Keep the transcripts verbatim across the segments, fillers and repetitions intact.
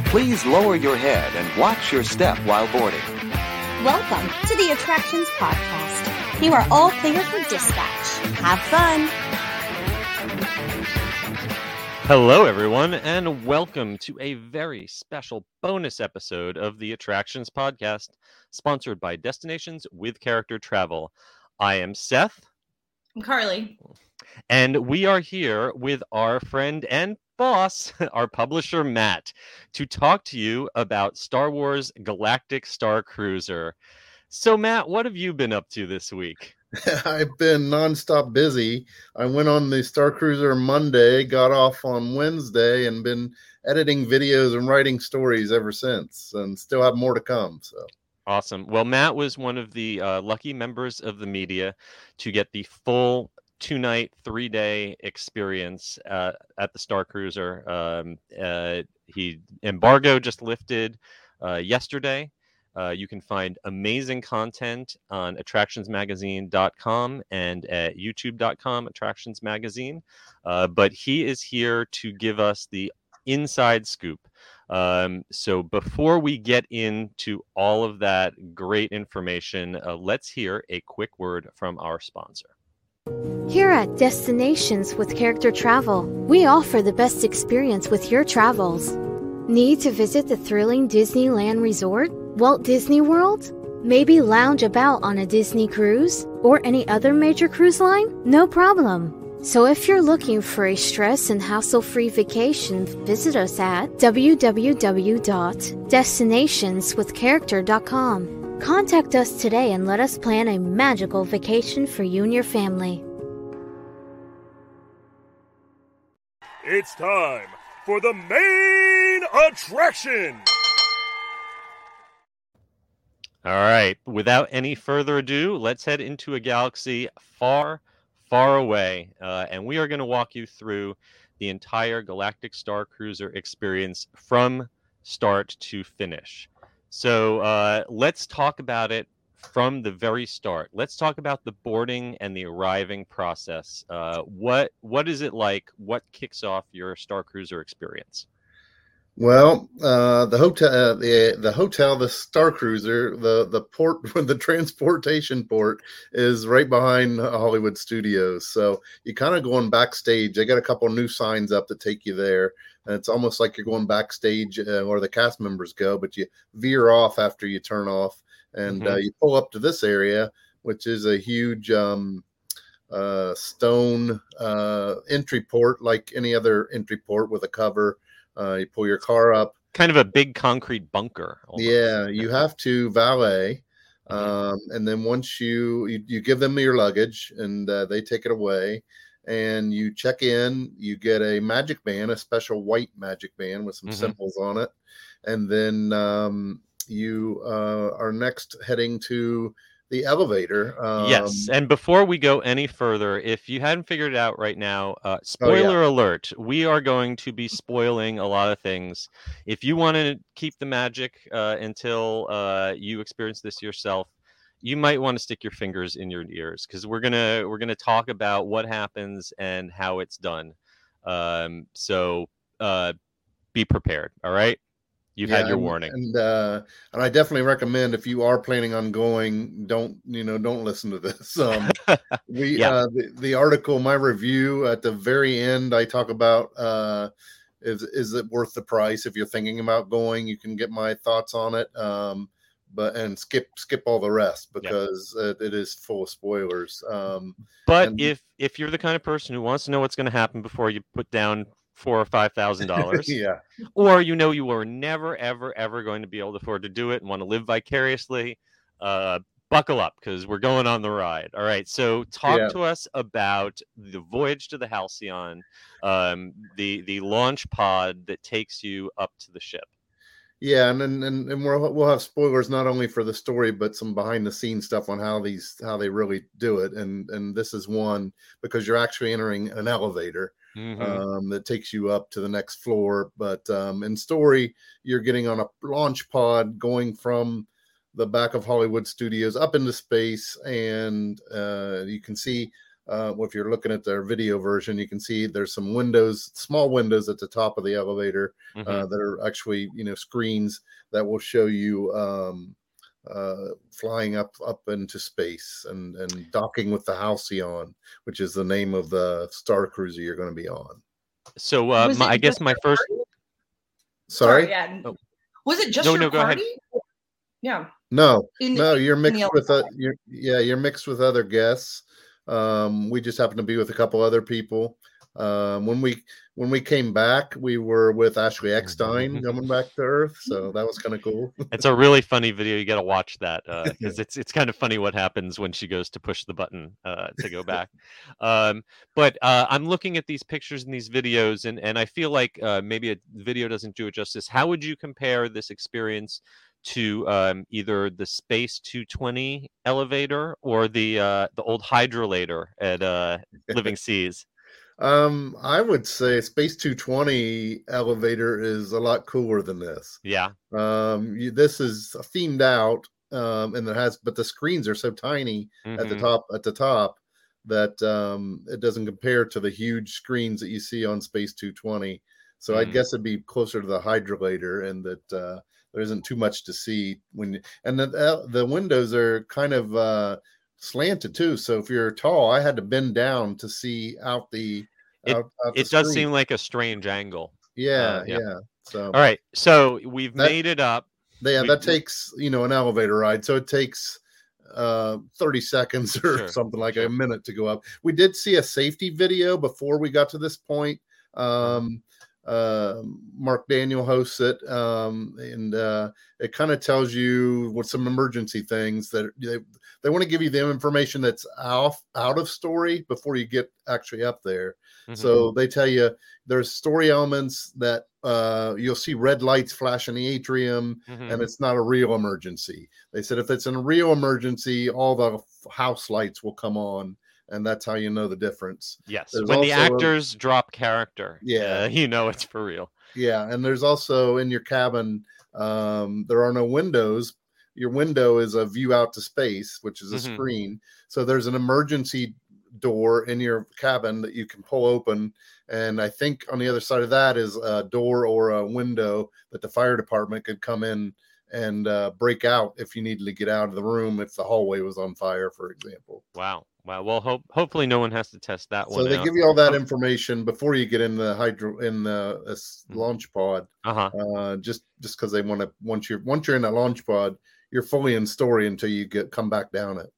Please lower your head and watch your step while boarding. Welcome to the Attractions Podcast. You are all clear for dispatch. Have fun. Hello, everyone, and welcome to a very special bonus episode of the Attractions Podcast, sponsored by Destinations with Character Travel. I am Seth. I'm Carly. And we are here with our friend and boss, our publisher, Matt, to talk to you about Star Wars Galactic Star Cruiser. So, Matt, what have you been up to this week? I've been nonstop busy. I went on the Star Cruiser Monday, got off on Wednesday, and been editing videos and writing stories ever since, and still have more to come. So awesome. Well, Matt was one of the uh, lucky members of the media to get the full two-night, three-day experience uh, at the Star Cruiser. Um, uh, he embargo just lifted uh, yesterday. Uh, you can find amazing content on attractions magazine dot com and at youtube dot com, Attractions Magazine. Uh, but he is here to give us the inside scoop. Um, so before we get into all of that great information, uh, let's hear a quick word from our sponsor. Here at Destinations with Character Travel, we offer the best experience with your travels. Need to visit the thrilling Disneyland Resort? Walt Disney World? Maybe lounge about on a Disney cruise? Or any other major cruise line? No problem. So if you're looking for a stress and hassle-free vacation, visit us at w w w dot destinations with character dot com. Contact us today and let us plan a magical vacation for you and your family. It's time for the main attraction! All right, without any further ado, let's head into a galaxy far, far away, uh, and we are going to walk you through the entire Galactic Star Cruiser experience from start to finish. So uh, let's talk about it from the very start. Let's talk about the boarding and the arriving process. Uh, what what is it like? What kicks off your Star Cruiser experience? Well, uh, the hotel, uh, the the hotel, the Star Cruiser, the the port, the transportation port is right behind Hollywood Studios. So you're kind of going backstage. They got a couple new signs up that take you there, and it's almost like you're going backstage uh, where the cast members go. But you veer off after you turn off, and mm-hmm. uh, you pull up to this area, which is a huge um, uh, stone uh, entry port, like any other entry port with a cover. Uh, you pull your car up. Kind of a big concrete bunker. Almost. Yeah, you have to valet. Um, and then once you, you, you give them your luggage and uh, they take it away and you check in, you get a magic band, a special white magic band with some mm-hmm. symbols on it. And then um, you uh, are next heading to the elevator. Um, yes. And before we go any further, if you hadn't figured it out right now, uh, spoiler oh, yeah. alert, we are going to be spoiling a lot of things. If you want to keep the magic uh, until uh, you experience this yourself, you might want to stick your fingers in your ears because we're gonna we're gonna talk about what happens and how it's done. Um, so uh, be prepared. All right. You've yeah, had your and, warning, and uh, and I definitely recommend if you are planning on going, don't you know, don't listen to this. Um, we yeah. uh, the, the article, my review at the very end, I talk about uh, is is it worth the price? If you're thinking about going, you can get my thoughts on it. Um, but and skip skip all the rest because yeah. it, it is full of spoilers. Um, but and, if if you're the kind of person who wants to know what's going to happen before you put down four or five thousand dollars, yeah, or you know you are never, ever, ever going to be able to afford to do it and want to live vicariously, uh, buckle up because we're going on the ride. All right, so talk yeah. to us about the voyage to the Halcyon, um, the the launch pod that takes you up to the ship. Yeah, and and and, and we'll we'll have spoilers not only for the story but some behind the scenes stuff on how these how they really do it, and and this is one because you're actually entering an elevator. Mm-hmm. Um, that takes you up to the next floor. But um, in story, you're getting on a launch pod going from the back of Hollywood Studios up into space, and uh, you can see uh, if you're looking at their video version, you can see there's some windows, small windows at the top of the elevator Mm-hmm. uh, that are actually, you know, screens that will show you um, uh, flying up up into space and and docking with the Halcyon, which is the name of the star cruiser you're going to be on. So uh, Was my, it I guess just my your first. party? Sorry, yeah. Oh. Was it just No, your no, go ahead. party? Yeah. no, In- no, you're in mixed the with uh, elevator. you're yeah, you're mixed with other guests. Um, we just happened to be with a couple other people. Um, when we when we came back, we were with Ashley Eckstein coming back to Earth, so that was kind of cool. It's a really funny video. You got to watch that because it's it's kind of funny what happens when she goes to push the button uh, to go back. Um, but uh, I'm looking at these pictures and these videos, and and I feel like uh, maybe a video doesn't do it justice. How would you compare this experience to um, either the Space two twenty elevator or the uh, the old Hydrolator at uh, Living Seas? Um, I would say Space two twenty elevator is a lot cooler than this. Yeah. Um, you, this is themed out, um, and it has, but the screens are so tiny at the Mhm. top at the top that um, it doesn't compare to the huge screens that you see on Space two twenty. So I Mm. guess it'd be closer to the Hydrolator, and that uh, there isn't too much to see when. You, and the uh, the windows are kind of uh, slanted too. So if you're tall, I had to bend down to see out the. It- out, out the It does screen. seem like a strange angle. Yeah, uh, yeah. yeah. So All right, so we've That- made it up. yeah, we- that takes, you know, an elevator ride. So it takes uh thirty seconds or Sure, something like sure. a minute to go up. We did see a safety video before we got to this point. Um uh Mark Daniel hosts it, um and uh it kind of tells you what some emergency things that they, they want to give you the information that's out out of story before you get actually up there. Mhm. So they tell you there's story elements that uh, you'll see red lights flash in the atrium, Mhm. and it's not a real emergency. They said if it's a real emergency, all the f- house lights will come on, and that's how you know the difference. Yes, There's when the also a- actors drop character, Yeah. uh, you know it's for real. Yeah, and there's also in your cabin, um, there are no windows. Your window is a view out to space, which is a Mhm. screen. So there's an emergency door in your cabin that you can pull open, and I think on the other side of that is a door or a window that the fire department could come in and uh, break out if you needed to get out of the room if the hallway was on fire, for example. Wow, wow. Well, hope hopefully no one has to test that So one they out. give you all that information before you get in the hydro in the uh, s- Mhm. launch pod. Uh-huh. Uh, just just because they want to once you're once you're in that launch pod, you're fully in story until you get come back down it.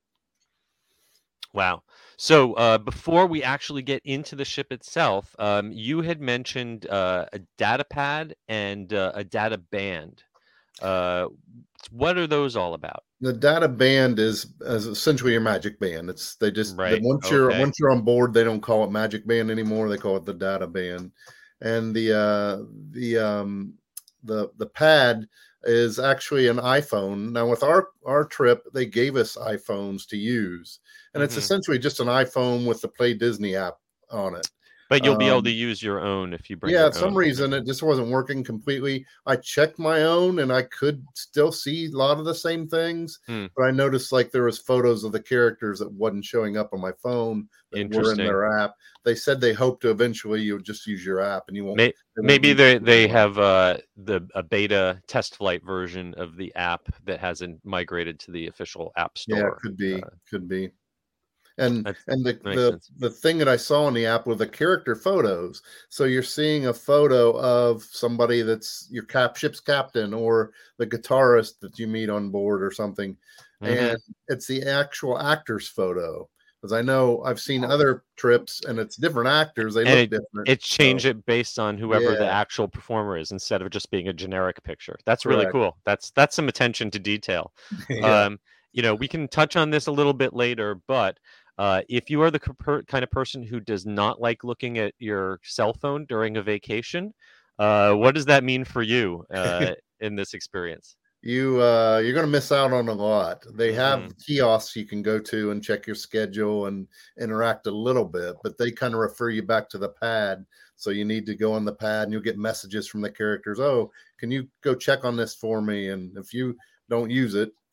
Wow. So uh, before we actually get into the ship itself, um, you had mentioned uh, a data pad and uh, a data band. Uh, what are those all about? The data band is, is essentially your magic band. It's they just Right, once you're okay. once you're on board, they don't call it magic band anymore. They call it the data band. And the uh, the um, the the pad is actually an iPhone. Now with our our trip, they gave us iPhones to use, and it's Mhm. essentially just an iPhone with the Play Disney app on it. But you'll be able to Um, use your own if you bring. Yeah, your for some own. reason it just wasn't working completely. I checked my own and I could still see a lot of the same things, Hmm. but I noticed like there was photos of the characters that wasn't showing up on my phone that were in Interesting. their app. They said they hope to eventually you'll just use your app and you won't. May- they won't Maybe need they to they anymore. have uh, the a beta test flight version of the app that hasn't migrated to the official app store. Yeah, could be, Uh, could be. And That's- and the makes the, sense. the thing that I saw in the app were the character photos. So you're seeing a photo of somebody that's your cap ship's captain or the guitarist that you meet on board or something, Mhm. and it's the actual actor's photo. Because I know I've seen Oh. other trips and it's different actors. They And look different. It's changed so- it based on whoever the Yeah. actual performer is instead of just being a generic picture. That's really Correct. cool. That's that's some attention to detail. Yeah. Um, you know, we can touch on this a little bit later, but uh, if you are the co- per- kind of person who does not like looking at your cell phone during a vacation, uh, what does that mean for you uh, in this experience? you uh you're going to miss out on a lot. They have Mhm. kiosks you can go to and check your schedule and interact a little bit, but they kind of refer you back to the pad. So you need to go on the pad and you'll get messages from the characters. Oh, can you go check on this for me? And if you don't use it,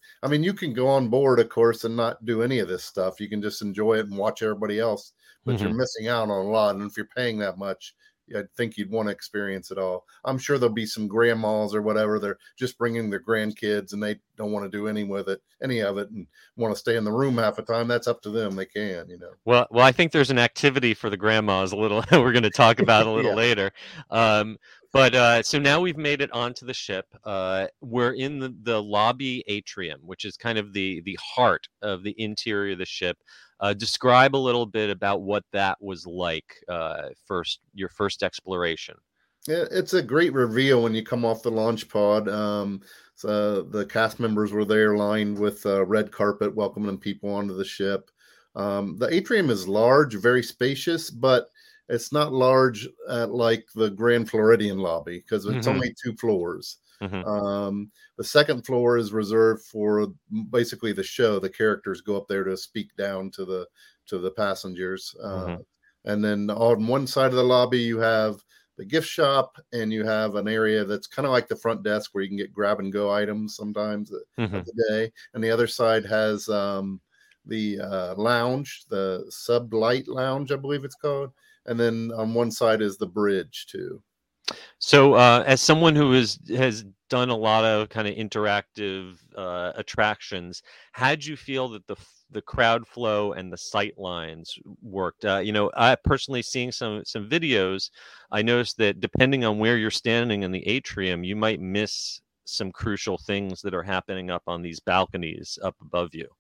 I mean, you can go on board, of course, and not do any of this stuff. You can just enjoy it and watch everybody else, but Mm-hmm. you're missing out on a lot. And if you're paying that much, I think you'd want to experience it all. I'm sure there'll be some grandmas or whatever. They're just bringing their grandkids and they don't want to do any with it, any of it, and want to stay in the room half the time. That's up to them. They can, you know. Well, well, I think there's an activity for the grandmas a little. We're going to talk about a little Yeah. later. Um, but uh, so now we've made it onto the ship. Uh, we're in the, the lobby atrium, which is kind of the the heart of the interior of the ship. Uh, describe a little bit about what that was like. Uh, first, your first exploration. Yeah, it's a great reveal when you come off the launch pod. Um, so the cast members were there lined with uh, red carpet welcoming people onto the ship. Um, the atrium is large, very spacious, but it's not large at like the Grand Floridian lobby because it's Mhm. only two floors. Mhm. Um, the second floor is reserved for basically the show. The characters go up there to speak down to the to the passengers. Uh, Mhm. And then on one side of the lobby, you have the gift shop, and you have an area that's kind of like the front desk where you can get grab and go items sometimes of Mhm. the day. And the other side has um, the uh, lounge, the Sublight Lounge, I believe it's called. And then on one side is the bridge too. So, uh, as someone who is has done a lot of kind of interactive uh, attractions, how'd you feel that the f- the crowd flow and the sight lines worked? Uh, you know, I personally seeing some some videos, I noticed that depending on where you're standing in the atrium, you might miss some crucial things that are happening up on these balconies up above you.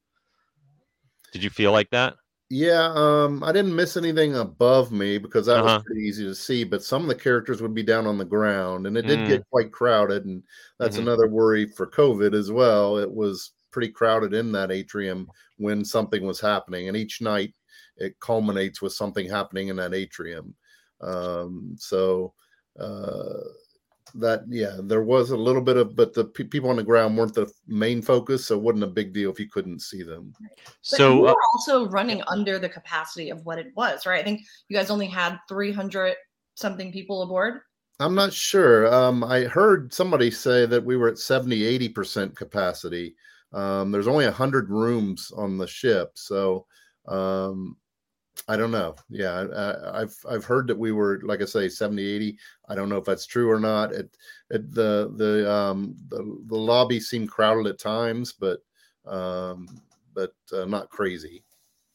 Did you feel like that? Yeah, um, I didn't miss anything above me because that Uh-huh. was pretty easy to see, but some of the characters would be down on the ground, and it did Mm. get quite crowded, and that's Mhm. another worry for COVID as well. It was pretty crowded in that atrium when something was happening, and each night it culminates with something happening in that atrium. Um, so uh, that yeah, there was a little bit of, but the pe- people on the ground weren't the main focus, so it wasn't a big deal if you couldn't see them. But So, you uh, were also running under the capacity of what it was, right? I think you guys only had three hundred something people aboard. I'm not sure. Um, I heard somebody say that we were at seventy, eighty percent capacity. Um, there's only one hundred rooms on the ship. So um, I don't know. Yeah, I, I've I've heard that we were, like I say, seventy, eighty. I don't know if that's true or not. It, it the the um the, the lobby seemed crowded at times, but um, but uh, not crazy.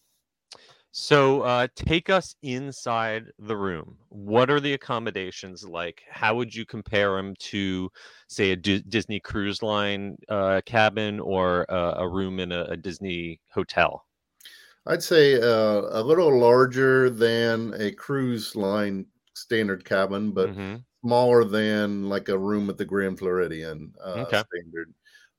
So, uh, take us inside the room. What are the accommodations like? How would you compare them to, say, a D- Disney Cruise Line uh, cabin or a, a room in a, a Disney hotel? I'd say uh, a little larger than a cruise line standard cabin, but hmm smaller than like a room at the Grand Floridian uh, Okay. standard.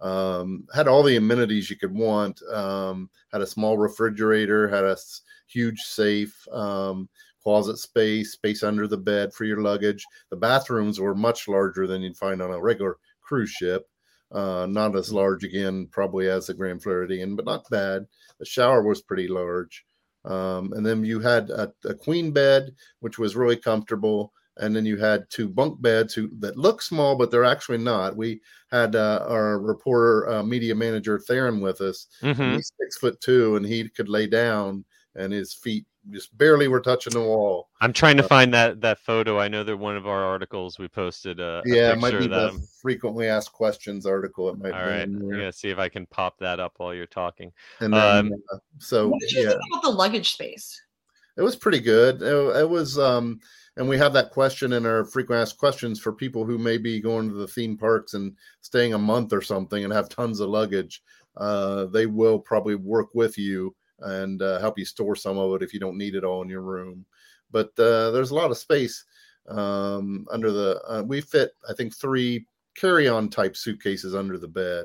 Um, had all the amenities you could want. Um, had a small refrigerator, had a s- huge safe, um, closet space, space under the bed for your luggage. The bathrooms were much larger than you'd find on a regular cruise ship. Uh, not as large again, probably as the Grand Floridian, but not bad. The shower was pretty large. Um, and then you had a, a queen bed, which was really comfortable. And then you had two bunk beds who, that look small, but they're actually not. We had uh, our reporter, uh, media manager Theron with us. And hmm he's six foot two, and he could lay down, and his feet just barely were touching the wall. I'm trying to Uh, find that that photo. I know that one of our articles we posted a, a Yeah, it might picture be of that. the frequently asked questions article. It might All be right, in I'm there. gonna see if I can pop that up while you're talking. And then, Um, uh, so What did you yeah, think about the luggage space? it was pretty good. It, it was, um, and we have that question in our frequent asked questions for people who may be going to the theme parks and staying a month or something and have tons of luggage. Uh, they will probably work with you and uh, help you store some of it if you don't need it all in your room. But uh, there's a lot of space um, under the. Uh, we fit, I think, three carry-on type suitcases under the bed.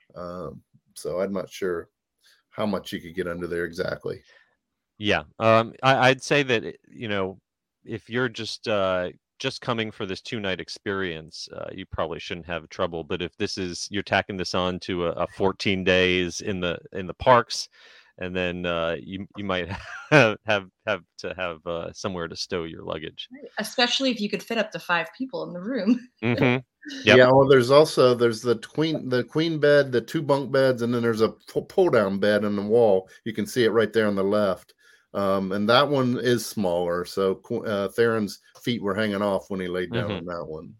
Um, so I'm not sure how much you could get under there exactly. Yeah, um, I, I'd say that it- you know, if you're just uh, just coming for this two night experience, uh, you probably shouldn't have trouble. But if this is you're tacking this on to a, a fourteen days in the in the parks, and then uh, you you might have have, have to have uh, somewhere to stow your luggage. Especially if you could fit up to five people in the room. hmm Yep. Yeah, well, there's also there's the queen the queen bed, the two bunk beds, and then there's a pull down bed on the wall. You can see it right there on the left, um, and that one is smaller. So uh, Theron's feet were hanging off when he laid down Mm-hmm. on that one.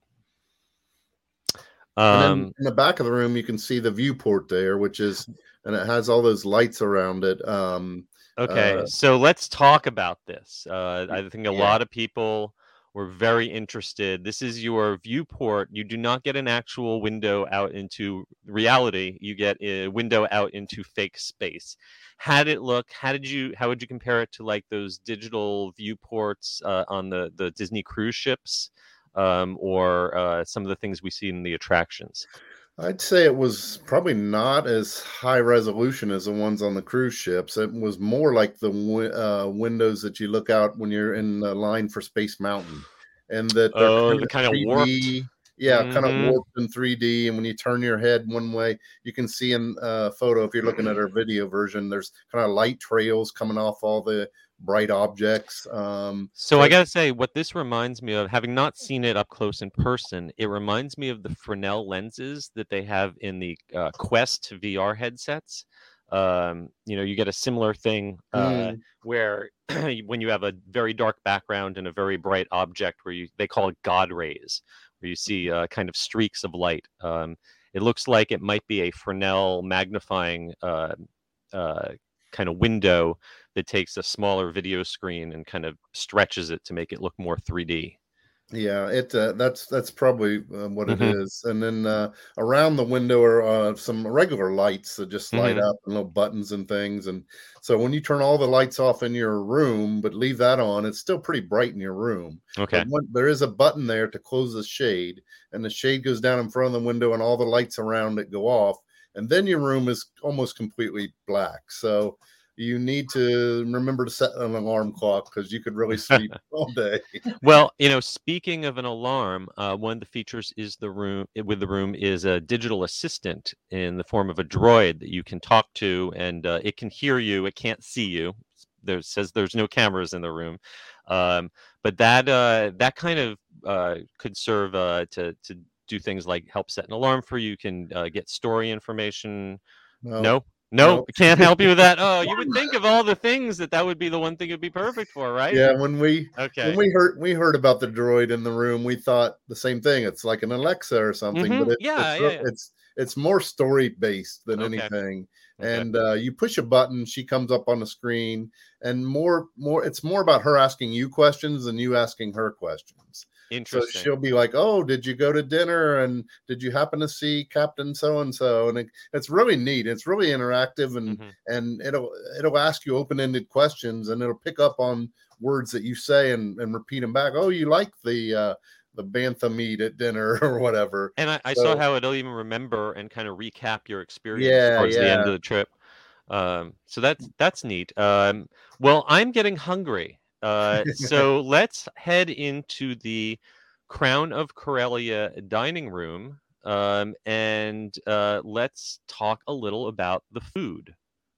Um, and then in the back of the room, you can see the viewport there, which is, and it has all those lights around it. Um, okay, uh, so let's talk about this. Uh, I think a Yeah. lot of people were very interested. This is your viewport. You do not get an actual window out into reality. You get a window out into fake space. How did it look? How did you? How would you compare it to like those digital viewports uh, on the the Disney cruise ships, um, or uh, some of the things we see in the attractions? I'd say it was probably not as high resolution as the ones on the cruise ships. It was more like the wi- uh, windows that you look out when you're in the line for Space Mountain, and that they're Oh, kind the of kind of three D. warped. Yeah, kind of Mhm. warped in three D. And when you turn your head one way, you can see in a uh, photo, if you're looking at our video version, there's kind of light trails coming off all the bright objects. Um, So I gotta say, what this reminds me of, having not seen it up close in person, it reminds me of the Fresnel lenses that they have in the uh, Quest V R headsets. Um, you know, you get a similar thing uh, Mm. where when you have a very dark background and a very bright object, where you they call it God rays, where you see uh, kind of streaks of light. Um, it looks like it might be a Fresnel magnifying uh, uh, kind of window that takes a smaller video screen and kind of stretches it to make it look more three D. Yeah, it uh, that's that's probably uh, what it Mhm. is. And then uh, around the window are uh, some regular lights that just light Mhm. up, and little buttons and things. And so when you turn all the lights off in your room, but leave that on, it's still pretty bright in your room. Okay. But when, there is a button there to close the shade, and the shade goes down in front of the window, and all the lights around it go off, and then your room is almost completely black. So you need to remember to set an alarm clock, because you could really sleep all day. Well, you know, speaking of an alarm, uh, one of the features is the room with the room is a digital assistant in the form of a droid that you can talk to, and uh, it can hear you. It can't see you. There says there's no cameras in the room, um, but that uh, that kind of uh, could serve uh, to to do things like help set an alarm for you. You can uh, get story information. No, No, no, no. can't help you with that. Oh, you would think of all the things that that would be the one thing it'd be perfect for, right? Yeah, when we Okay. when we heard we heard about the droid in the room, we thought the same thing. It's like an Alexa or something, Mhm. but it, Yeah, it's yeah, re- yeah. it's it's more story based than Okay. anything. Okay. And uh, you push a button, she comes up on the screen, and more more it's more about her asking you questions than you asking her questions. So Interesting. she'll be like, "Oh, did you go to dinner? And did you happen to see Captain so and so?" And it, it's really neat. It's really interactive, and Mhm. and it'll it'll ask you open ended questions, and it'll pick up on words that you say and, and repeat them back. Oh, you like the uh, the bantha meat at dinner or whatever. And I, I saw So how it'll even remember and kind of recap your experience yeah, towards the end yeah. of the trip. Um, so that's that's neat. Um, well, I'm getting hungry. Uh, so let's head into the Crown of Corellia dining room, um, and uh, let's talk a little about the food.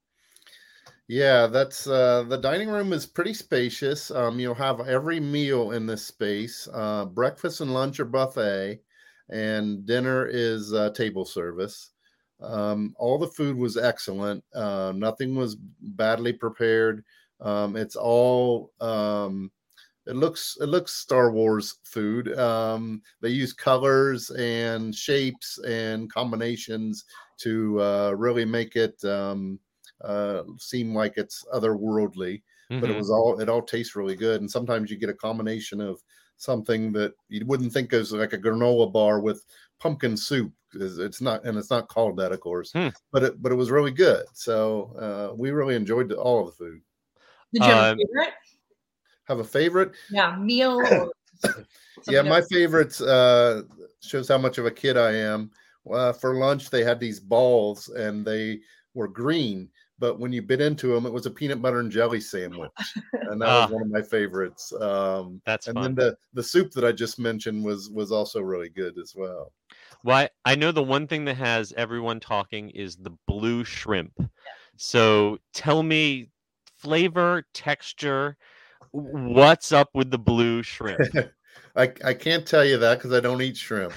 Yeah, that's uh the dining room is pretty spacious. Um, you'll have every meal in this space. Uh, breakfast and lunch are buffet, and dinner is uh, table service. Um, all the food was excellent. Uh, nothing was badly prepared. Um, it's all um, it looks it looks Star Wars food. Um, they use colors and shapes and combinations to uh, really make it um, uh, seem like it's otherworldly. But it Mhm. was all it all tastes really good. And sometimes you get a combination of something that you wouldn't think is like a granola bar with pumpkin soup. It's it's not, and it's not called that, of course. Hmm. But it but it was really good. So uh, we really enjoyed the, all of the food. Did you have a Um, favorite? Have a favorite? Yeah, meal or something Yeah, my else? favorites uh, shows how much of a kid I am. Uh, for lunch, they had these balls, and they were green, but when you bit into them, it was a peanut butter and jelly sandwich, and that was Ah, one of my favorites. Um, that's and then fun. the the soup that I just mentioned was was also really good as well. Well, I, I know the one thing that has everyone talking is the blue shrimp. So tell me flavor, texture, what's up with the blue shrimp? I I can't tell you that because I don't eat shrimp.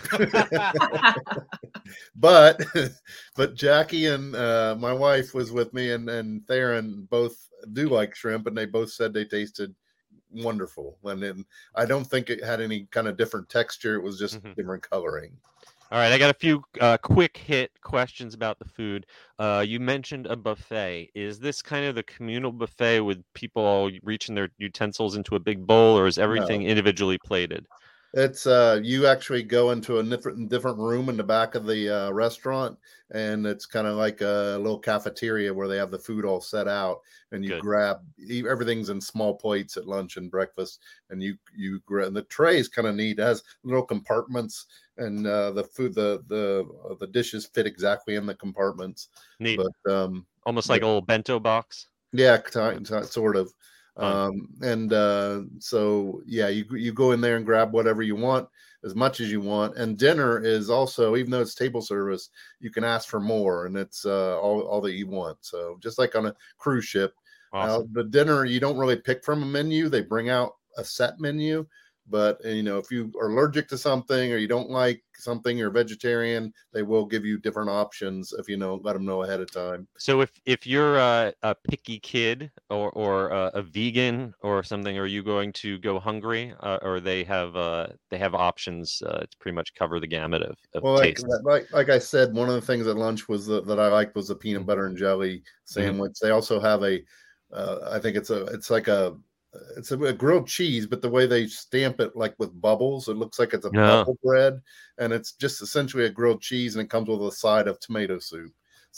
but but Jackie and uh, my wife was with me, and and Theron both do like shrimp, and they both said they tasted wonderful. And then I don't think it had any kind of different texture. It was just Mhm. different coloring. All right, I got a few uh, quick hit questions about the food. Uh, you mentioned a buffet. Is this kind of the communal buffet with people all reaching their utensils into a big bowl, or is everything No. individually plated? It's uh you actually go into a different different room in the back of the uh, restaurant, and it's kind of like a little cafeteria where they have the food all set out, and you Good. grab e- everything's in small plates at lunch and breakfast, and you you grab the tray is kind of neat. It has little compartments, and uh, the food the the uh, the dishes fit exactly in the compartments. Neat. But um, Almost like a little bento box. yeah, ki- ki- sort of. Fun. Um, and uh, so yeah, you you go in there and grab whatever you want, as much as you want. And dinner is also, even though it's table service, you can ask for more, and it's uh, all all that you want. So just like on a cruise ship, uh, Awesome. the dinner you don't really pick from a menu; they bring out a set menu. But you know, if you are allergic to something or you don't like something, you're vegetarian, they will give you different options if you know let them know ahead of time. So if if you're a, a picky kid or or a, a vegan or something, are you going to go hungry, uh, or they have uh, they have options uh, to pretty much cover the gamut of, of Well, like, tastes? like like I said, one of the things at lunch was the, that I liked was the peanut Mhm. butter and jelly sandwich. They also have a, uh, I think it's a, it's like a, it's a, a grilled cheese, but the way they stamp it, like with bubbles, it looks like it's a Yeah. bubble bread, and it's just essentially a grilled cheese, and it comes with a side of tomato soup.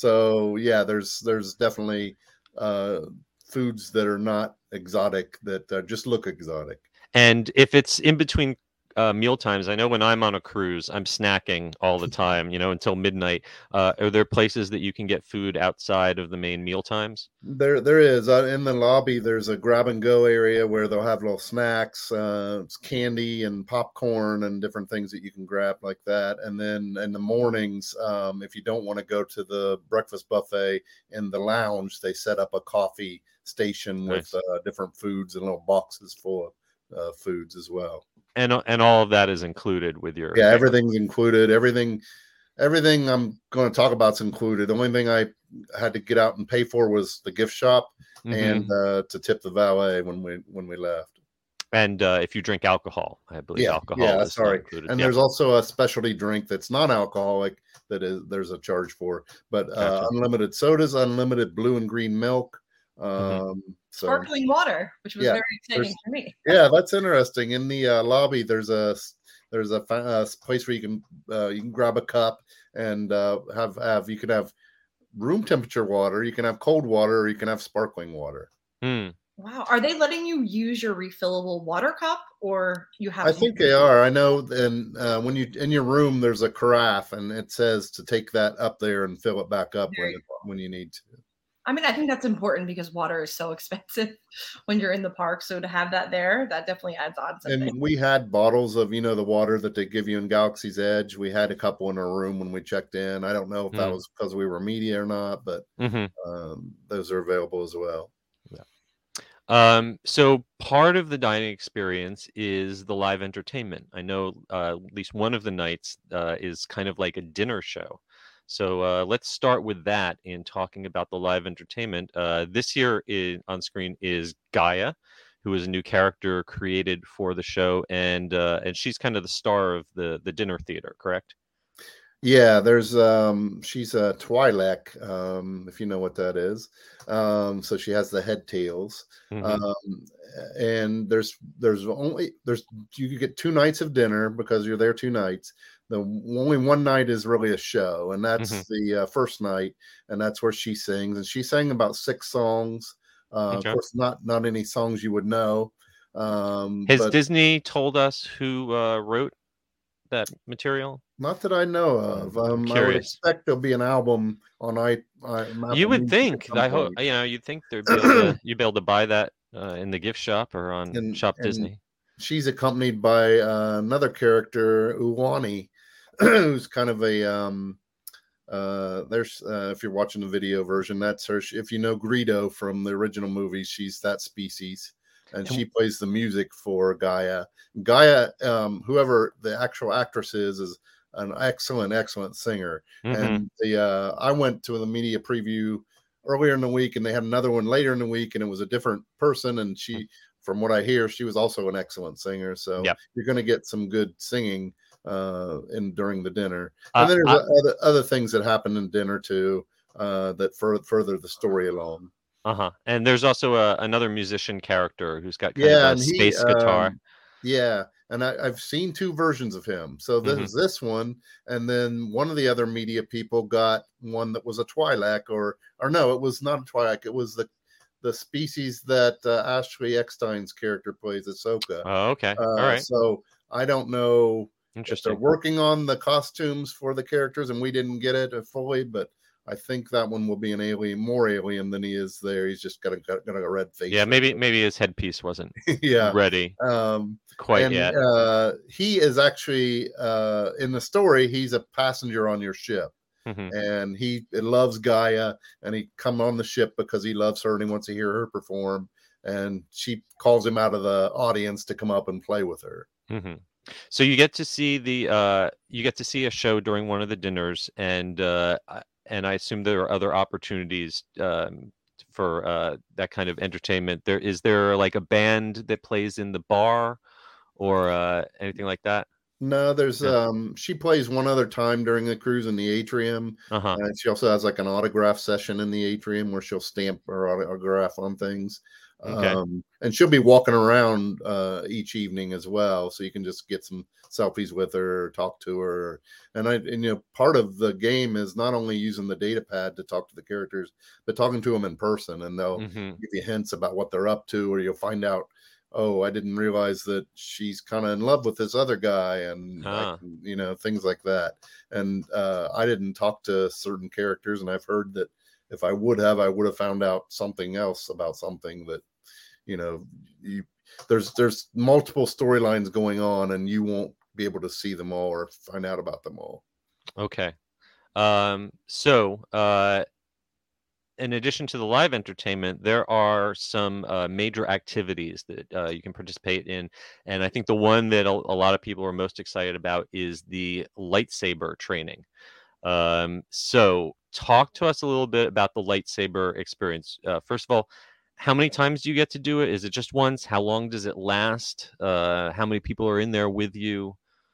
So yeah, there's there's definitely uh, foods that are not exotic that uh, just look exotic. And if it's in between uh, meal times, I know when I'm on a cruise, I'm snacking all the time, you know, until midnight. Uh, are there places that you can get food outside of the main meal times? There, there is uh, in the lobby. There's a grab and go area where they'll have little snacks, uh, candy and popcorn and different things that you can grab like that. And then in the mornings, um, if you don't want to go to the breakfast buffet in the lounge, they set up a coffee station Nice. with uh, different foods and little boxes full of uh, foods as well. And and all of that is included with your Yeah, fare. everything's included. Everything, everything I'm going to talk about is included. The only thing I had to get out and pay for was the gift shop Mhm. and uh, to tip the valet when we when we left. And uh, if you drink alcohol, I believe Yeah, alcohol yeah, is not sorry. included. And Yeah. there's also a specialty drink that's non-alcoholic that is there's a charge for, but uh, Gotcha. unlimited sodas, unlimited blue and green milk. Um, Mhm. so Sparkling water, which was Yeah, very exciting there's- for me. yeah, that's interesting. In the uh, lobby, there's a there's a fa- uh, place where you can uh, you can grab a cup and uh, have have you can have room temperature water, you can have cold water, or you can have sparkling water. Mm. Wow. Are they letting you use your refillable water cup, or you have I to- think they are. I know. And uh, when you in your room, there's a carafe, and it says to take that up there and fill it back up when Very when you need to. I mean, I think that's important because water is so expensive when you're in the park. So to have that there, that definitely adds on something. And we had bottles of, you know, the water that they give you in Galaxy's Edge. We had a couple in our room when we checked in. I don't know if that Mm. was because we were media or not, but hmm um, those are available as well. Um, so part of the dining experience is the live entertainment. I know uh, at least one of the nights uh, is kind of like a dinner show. So uh, let's start with that in talking about the live entertainment. Uh, this year in, on screen is Gaia, who is a new character created for the show, and uh, and she's kind of the star of the the dinner theater, correct? Yeah, there's um she's a Twi'lek, um, if you know what that is. Um, so she has the head tails. Mhm. Um, and there's there's only there's you could get two nights of dinner because you're there two nights. The only one night is really a show, and that's Mhm. the uh, first night, and that's where she sings, and she sang about six songs. Uh, Okay. Of course, not not any songs you would know. Um, Has but Disney told us who uh, wrote that material? not that I know of. Um, I would curious. expect there'll be an album on I. I Apple You would Music at think. some I hope point. you know. You'd think there'd be able to, you'd be able to buy that uh, in the gift shop or on And- Shop and- Disney. She's accompanied by uh, another character, Uwani, who's kind of a um, uh, there's uh, if you're watching the video version, that's her. If you know Greedo from the original movies, she's that species. and she plays the music for Gaia. Gaia, um, whoever the actual actress is, is an excellent, excellent singer. Mm-hmm. And the uh, I went to the media preview earlier in the week, and they had another one later in the week, and it was a different person. And she, from what I hear, she was also an excellent singer. So Yep. you're going to get some good singing uh, in during the dinner. Uh, And then there's I- other other things that happen in dinner too uh, that fur- further the story along. Uh-huh. And there's also a, another musician character who's got kind Yeah, of and a he, space guitar. um, yeah, and I, I've seen two versions of him. So this Mhm. is this one, and then one of the other media people got one that was a Twi'lek, or or no, it was not a Twi'lek. It was the the species that uh, Ashley Eckstein's character plays, Ahsoka. Oh, okay. Uh, All right. So I don't know if they're Interesting. working on the costumes for the characters, and we didn't get it fully, but I think that one will be an alien, more alien than he is there. He's just got a got, got a red face. Yeah, maybe maybe his headpiece wasn't yeah. ready Um, quite and yet. uh, he is actually uh, in the story. He's a passenger on your ship, Mhm. and he loves Gaia, and he come on the ship because he loves her and he wants to hear her perform. And she calls him out of the audience to come up and play with her. Mhm. So you get to see the uh, you get to see a show during one of the dinners, and uh, I- and I assume there are other opportunities um, for uh, that kind of entertainment. There is there like a band that plays in the bar or uh, anything like that? No, there's Yeah. um she plays one other time during the cruise in the atrium. Uh-huh. And she also has like an autograph session in the atrium where she'll stamp her autograph on things. Okay. Um, and she'll be walking around uh, each evening as well, so you can just get some selfies with her, talk to her. And I, and you know, part of the game is not only using the data pad to talk to the characters, but talking to them in person, and they'll Mhm. give you hints about what they're up to, or you'll find out, oh, I didn't realize that she's kind of in love with this other guy, and I Ah. can- you know, things like that. And uh, I didn't talk to certain characters, and I've heard that if I would have, I would have found out something else about something that, you know, you there's there's multiple storylines going on, and you won't be able to see them all or find out about them all. Okay. Um, so, uh, in addition to the live entertainment, there are some uh, major activities that uh, you can participate in. And I think the one that a, a lot of people are most excited about is the lightsaber training. Um, so, talk to us a little bit about the lightsaber experience. Uh, first of all, how many times do you get to do it? Is it just once? How long does it last? Uh, how many people are in there with you?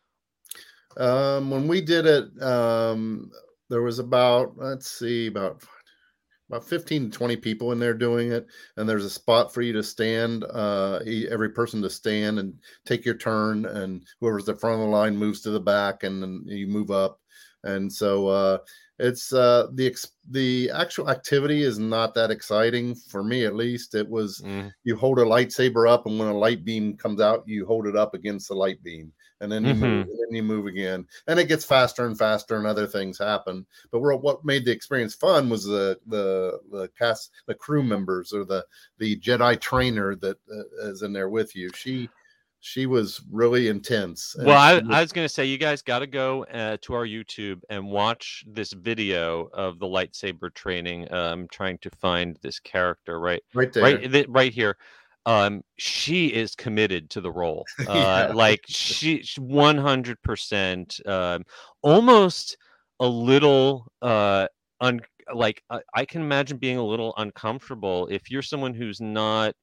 Um, when we did it, um, there was about, let's see, about about fifteen to twenty people in there doing it, and there's a spot for you to stand, uh e- every person to stand and take your turn, and whoever's the front of the line moves to the back, and then you move up. And so uh it's uh the ex- the actual activity is not that exciting for me, at least. It was, Mm, you hold a lightsaber up, and when a light beam comes out, you hold it up against the light beam, and then you move, Mhm. and then you move again, and it gets faster and faster, and other things happen. But we're, what made the experience fun was the the the cast, the crew members, or the the Jedi trainer that uh, is in there with you. She she was really intense. and Well, I, she was- I was going to say, you guys got to go uh, to our YouTube and watch this video of the lightsaber training. Um, trying to find this character right, right there. right, th- right here. Um, she is committed to the role. Uh, Yeah. like she, one hundred percent. Um, almost a little uh, un. Like I, I can imagine being a little uncomfortable if you're someone who's not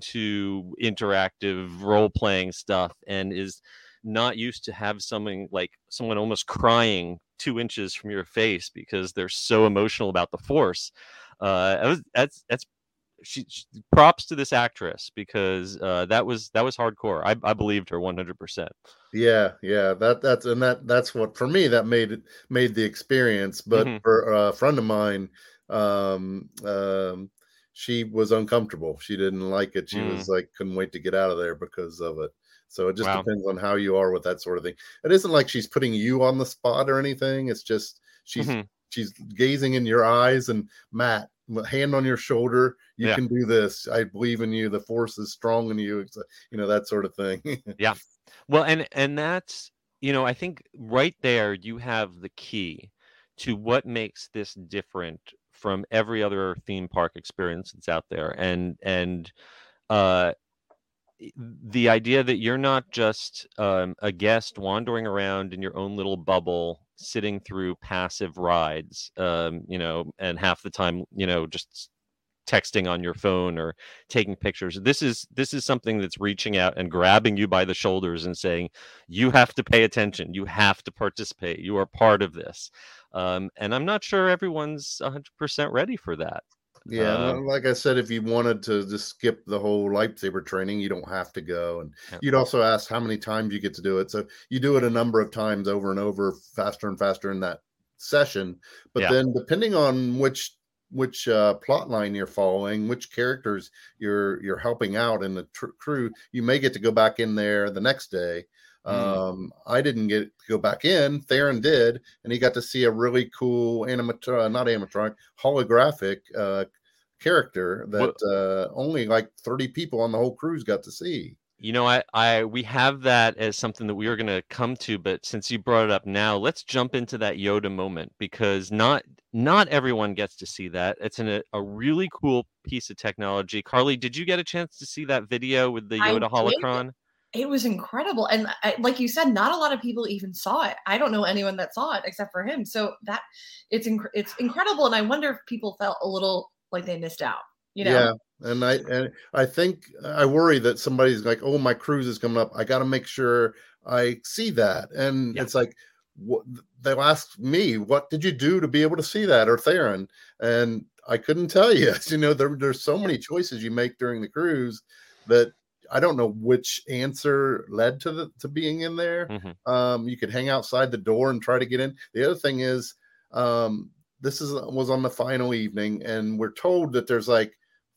into interactive role playing stuff and is not used to have something like someone almost crying two inches from your face because they're so emotional about the force. Uh, that was, that's that's she, she props to this actress because uh, that was that was hardcore. I, I believed her one hundred percent. Yeah, yeah, that that's and that that's what, for me, that made it made the experience. But Mhm. for a friend of mine, um, um, she was uncomfortable. She didn't like it. She Mm. was like, couldn't wait to get out of there because of it. So it just Wow. depends on how you are with that sort of thing. It isn't like she's putting you on the spot or anything. It's just she's Mhm. she's gazing in your eyes, and Matt, hand on your shoulder, you Yeah. can do this. I believe in you. The force is strong in you. It's, uh, you know, that sort of thing. Yeah. Well, and and that's, you know, I think right there you have the key to what makes this different from every other theme park experience that's out there. And and uh the idea that you're not just um, a guest wandering around in your own little bubble, sitting through passive rides, um, you know, and half the time, you know, just texting on your phone or taking pictures. This is this is something that's reaching out and grabbing you by the shoulders and saying, you have to pay attention. You have to participate. You are part of this. Um, and I'm not sure everyone's one hundred percent ready for that. Yeah, Uh, and like I said, if you wanted to just skip the whole lightsaber training, you don't have to go. And Yeah. you'd also ask how many times you get to do it. So you do it a number of times over and over, faster and faster in that session. But Yeah. then depending on which which uh, plot line you're following, which characters you're you're helping out in the tr- crew, you may get to go back in there the next day. Mm. Um, I didn't get to go back in. Theron did, and he got to see a really cool animatronic, not animatronic, holographic uh, character that uh, only like thirty people on the whole cruise got to see. You know, I, I we have that as something that we were going to come to, but since you brought it up now, let's jump into that Yoda moment, because not not everyone gets to see that. It's an, a, a really cool piece of technology. Carly, did you get a chance to see that video with the I Yoda did. holocron? It was incredible. And I, like you said, not a lot of people even saw it. I don't know anyone that saw it except for him. So that it's inc- it's incredible. And I wonder if people felt a little like they missed out, you know? Yeah. And I and I think I worry that somebody's like, oh, my cruise is coming up. I got to make sure I see that. And Yeah. it's like, what, they'll ask me, what did you do to be able to see that, or Theron? And I couldn't tell you. You know, there, there's so many choices you make during the cruise that I don't know which answer led to the to being in there. Mm-hmm. Um, you could hang outside the door and try to get in. The other thing is, um, this is was on the final evening, and we're told that there's like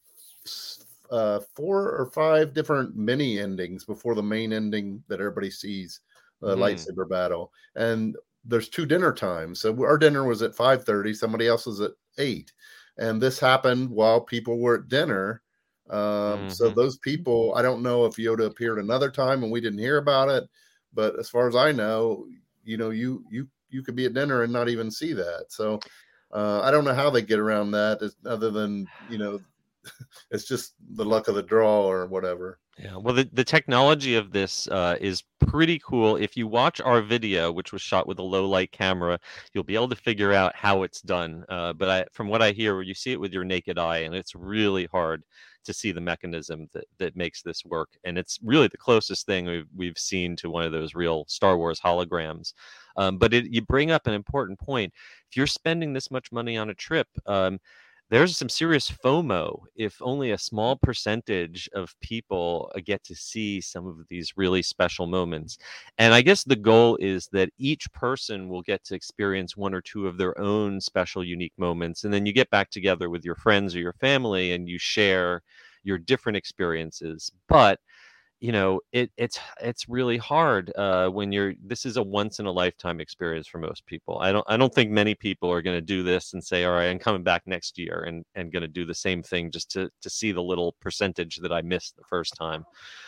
uh, four or five different mini endings before the main ending that everybody sees, the uh, Mm. lightsaber battle. And there's two dinner times. So our dinner was at five thirty. Somebody else's at eight. And this happened while people were at dinner. Um, so Mhm. those people, I don't know if Yoda appeared another time and we didn't hear about it, but as far as I know, you know, you you you could be at dinner and not even see that. So uh, I don't know how they get around that, as- other than, you know, it's just the luck of the draw or whatever. Yeah, well, the, the technology of this uh, is pretty cool. If you watch our video, which was shot with a low light camera, you'll be able to figure out how it's done. Uh, but I, from what I hear, you see it with your naked eye, and it's really hard to see the mechanism that, that makes this work. And it's really the closest thing we've, we've seen to one of those real Star Wars holograms. Um, but it, you bring up an important point. If you're spending this much money on a trip, um, there's some serious FOMO if only a small percentage of people uh, get to see some of these really special moments. And I guess the goal is that each person will get to experience one or two of their own special, unique moments. And then you get back together with your friends or your family and you share your different experiences. But you know, it it's it's really hard uh, when you're. This is a once in a lifetime experience for most people. I don't I don't think many people are going to do this and say, all right, I'm coming back next year and and going to do the same thing just to to see the little percentage that I missed the first time.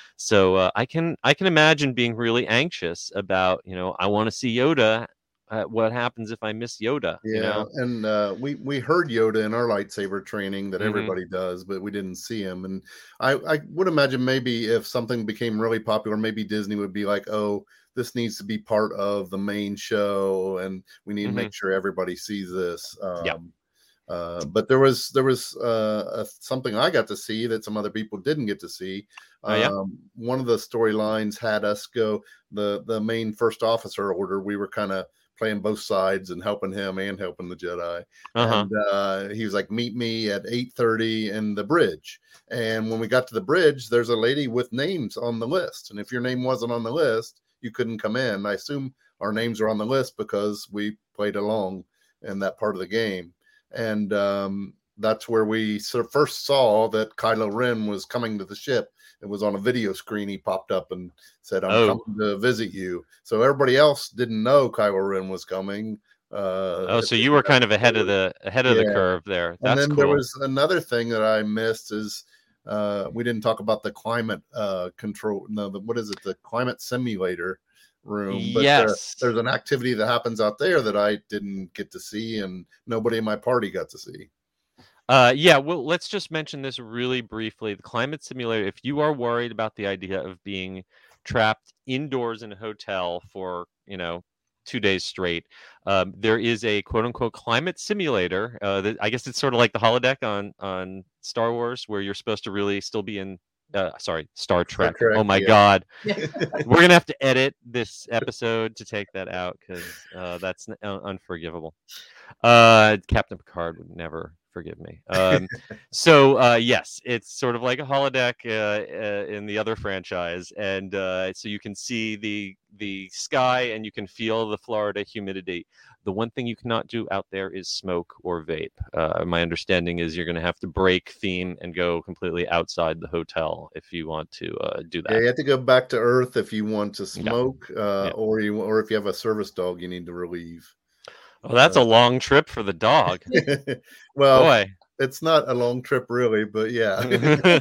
So uh, I can I can imagine being really anxious about, you know, I want to see Yoda. Uh, what happens if I miss Yoda? Yeah, You know? and uh, we we heard Yoda in our lightsaber training that Mhm. everybody does, but we didn't see him. And I I would imagine maybe if something became really popular, maybe Disney would be like, oh, this needs to be part of the main show, and we need Mhm. to make sure everybody sees this. Um, Yeah. Uh, but there was there was uh, a, something I got to see that some other people didn't get to see. Oh, yeah? Um, one of the storylines had us go the the main first officer order. We were kind of playing both sides and helping him and helping the Jedi. Uh-huh. And uh, he was like, meet me at eight thirty in the bridge. And when we got to the bridge, there's a lady with names on the list. And if your name wasn't on the list, you couldn't come in. I assume our names are on the list because we played along in that part of the game. And um, that's where we sort of first saw that Kylo Ren was coming to the ship. It was on a video screen. He popped up and said, I'm Oh. coming to visit you. So everybody else didn't know Kylo Ren was coming. Uh, Oh, so you were kind of ahead of the ahead of the Yeah. curve there. and That's then cool. there was another thing that I missed is uh, we didn't talk about the climate uh, control. No, the, what is it? The climate simulator room. But uh, Yes. there's an activity that happens out there that I didn't get to see, and nobody in my party got to see. Uh, yeah, well, let's just mention this really briefly. The climate simulator, if you are worried about the idea of being trapped indoors in a hotel for, you know, two days straight, um, there is a quote unquote climate simulator. Uh, that, I guess it's sort of like the holodeck on, on Star Wars, where you're supposed to really still be in, uh, sorry, Star Trek. Trek, Oh my yeah. God. We're going to have to edit this episode to take that out because uh, that's un- unforgivable. Uh, Captain Picard would never forgive me. Um, so uh, yes, it's sort of like a holodeck uh, uh, in the other franchise, and uh, so you can see the the sky and you can feel the Florida humidity. The one thing you cannot do out there is smoke or vape. Uh, my understanding is you're going to have to break theme and go completely outside the hotel if you want to uh, do that. Yeah, you have to go back to Earth if you want to Yeah. smoke, uh, Yeah. or you or if you have a service dog, you need to relieve. Oh, that's a long trip for the dog. Well, Boy. it's not a long trip really, but yeah.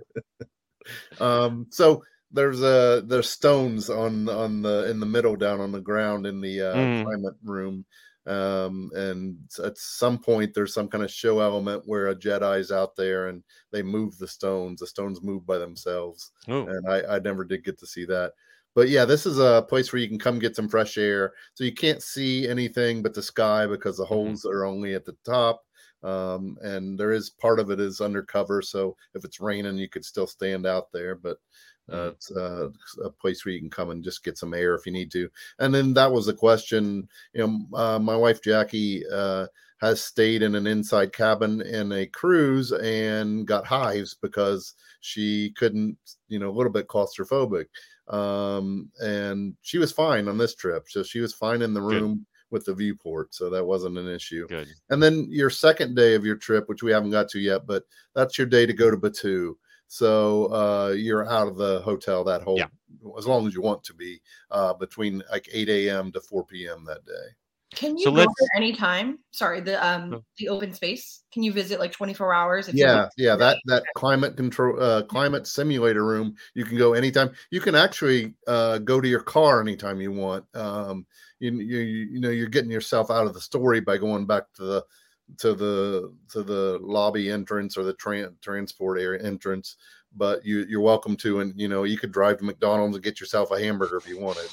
um, so there's a there's stones on on the in the middle down on the ground in the uh, Mm. climate room, um, and at some point there's some kind of show element where a Jedi's out there and they move the stones. The stones move by themselves, Ooh. and I, I never did get to see that. But yeah, this is a place where you can come get some fresh air. So you can't see anything but the sky because the holes are only at the top. Um, and there is part of it is undercover. So if it's raining, you could still stand out there. But uh, Mhm. it's uh, a place where you can come and just get some air if you need to. And then that was a question. You know, uh, my wife Jackie uh, has stayed in an inside cabin in a cruise and got hives because she couldn't, you know, a little bit claustrophobic. Um, and she was fine on this trip. So she was fine in the Good. room with the viewport. So that wasn't an issue. Good. And then your second day of your trip, which we haven't got to yet, but that's your day to go to Batu. So uh, you're out of the hotel that whole, Yeah. as long as you want to be, uh, between like eight a.m. to four p.m. that day. Can you So go let's- there anytime? Sorry, the um Oh. the open space. Can you visit like twenty-four hours? If you Yeah, want? yeah, that that climate control uh climate simulator room, you can go anytime. You can actually uh go to your car anytime you want. Um you you you know you're getting yourself out of the story by going back to the to the to the lobby entrance or the tran- transport area entrance, but you you're welcome to, and you know you could drive to McDonald's and get yourself a hamburger if you wanted.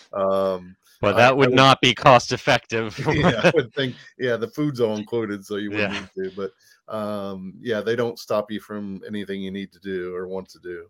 Um But I- that I would would- not be cost effective. yeah, I would think, yeah, the food's all included, so you wouldn't Yeah. need to. But um, yeah, they don't stop you from anything you need to do or want to do.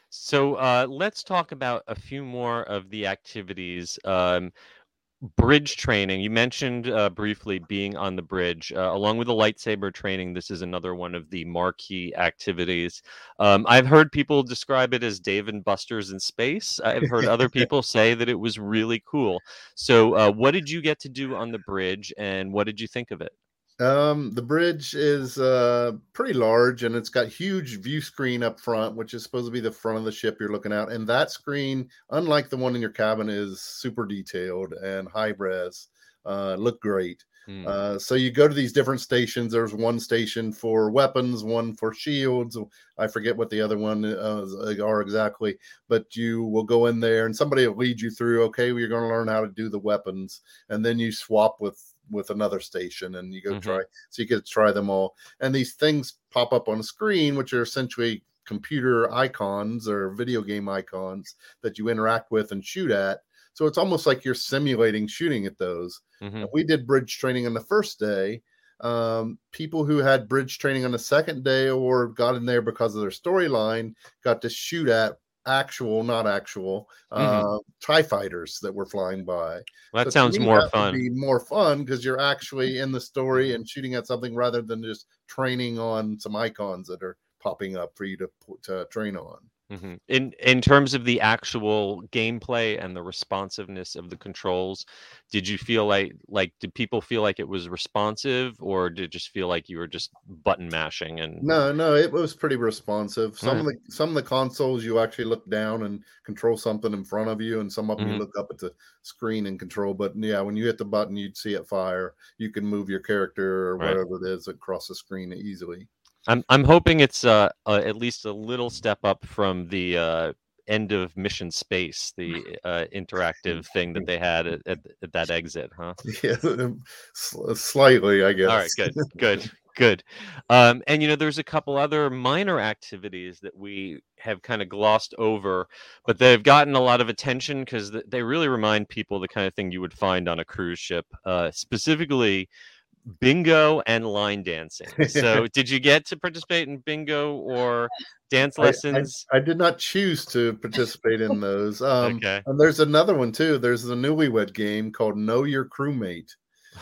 So uh, let's talk about a few more of the activities. Um, bridge training. You mentioned uh, briefly being on the bridge, uh, along with the lightsaber training. This is another one of the marquee activities. Um, I've heard people describe it as Dave and Buster's in space. I've heard other people say that it was really cool. So, uh, what did you get to do on the bridge, and what did you think of it? Um, the bridge is uh, pretty large, and it's got huge view screen up front, which is supposed to be the front of the ship you're looking at. And that screen, unlike the one in your cabin, is super detailed and high res. Uh, look great. Hmm. Uh, so you go to these different stations. There's one station for weapons, one for shields. I forget what the other one uh, are exactly, but you will go in there and somebody will lead you through. Okay, well, you're going to learn how to do the weapons, and then you swap with with another station and you go Mhm. try. So you get to try them all. And these things pop up on a screen, which are essentially computer icons or video game icons that you interact with and shoot at. So it's almost like you're simulating shooting at those. Mhm. We did bridge training on the first day. Um, people who had bridge training on the second day or got in there because of their storyline got to shoot at actual, not actual, uh, TIE fighters that were flying by. That So to sounds me, more that would fun. Be more fun because you're actually in the story and shooting at something rather than just training on some icons that are popping up for you to, to train on. Mhm. In in terms of the actual gameplay and the responsiveness of the controls, did you feel like like did people feel like it was responsive, or did it just feel like you were just button mashing and No, no, it was pretty responsive. Some of Alright. the some of the consoles you actually look down and control something in front of you, and some of them Mhm. you look up at the screen and control. But yeah, when you hit the button, you'd see it fire. You can move your character or Right. whatever it is across the screen easily. I'm I'm hoping it's uh, uh at least a little step up from the uh end of Mission Space, the uh interactive thing that they had at, at, at that exit, huh? Yeah, s- slightly, I guess. All right, good, good, Good. Um, and you know, there's a couple other minor activities that we have kind of glossed over, but they've gotten a lot of attention because th- they really remind people the kind of thing you would find on a cruise ship, uh, specifically bingo and line dancing. So, did you get to participate in bingo or dance I, I lessons? I did not choose to participate in those. Um, Okay. and there's another one too. There's the newlywed game called Know Your Crewmate.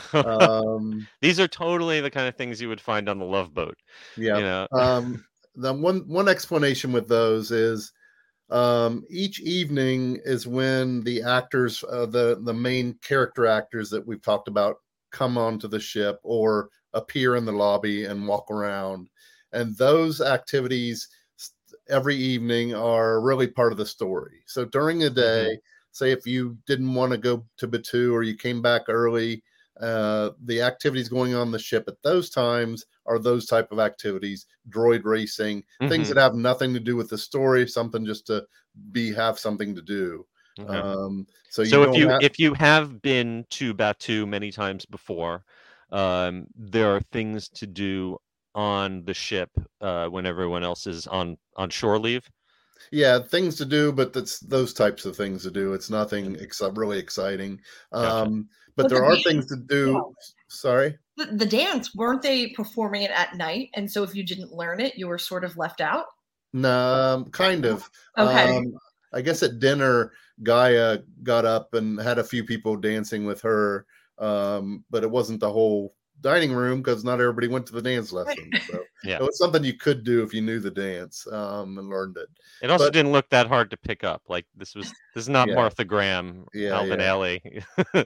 Um, These are totally the kind of things you would find on the Love Boat. yeah. You know. Um, the one one explanation with those is um, each evening is when the actors, uh, the the main character actors that we've talked about, come onto the ship or appear in the lobby and walk around, and those activities every evening are really part of the story. So during the day, mm-hmm. say if you didn't want to go to Batuu or you came back early, uh, the activities going on the ship at those times are those type of activities, droid racing, mm-hmm. things that have nothing to do with the story, something just to be have something to do. Okay. Um, so you so don't if you have... if you have been to Batuu many times before, um, there are things to do on the ship uh, when everyone else is on on shore leave. Yeah, things to do, but that's those types of things to do. It's nothing ex- really exciting. Gotcha. Um, but, but there the are dance, things to do. Yeah. Sorry? The, the dance, weren't they performing it at night? And so if you didn't learn it, you were sort of left out? No, um, kind of. Okay. Um, I guess at dinner, Gaia got up and had a few people dancing with her, um, but it wasn't the whole dining room because not everybody went to the dance lesson. So yeah. it was something you could do if you knew the dance um, and learned it. It also but, didn't look that hard to pick up. Like this was this is not yeah. Martha Graham, yeah, Alvin yeah. Ailey.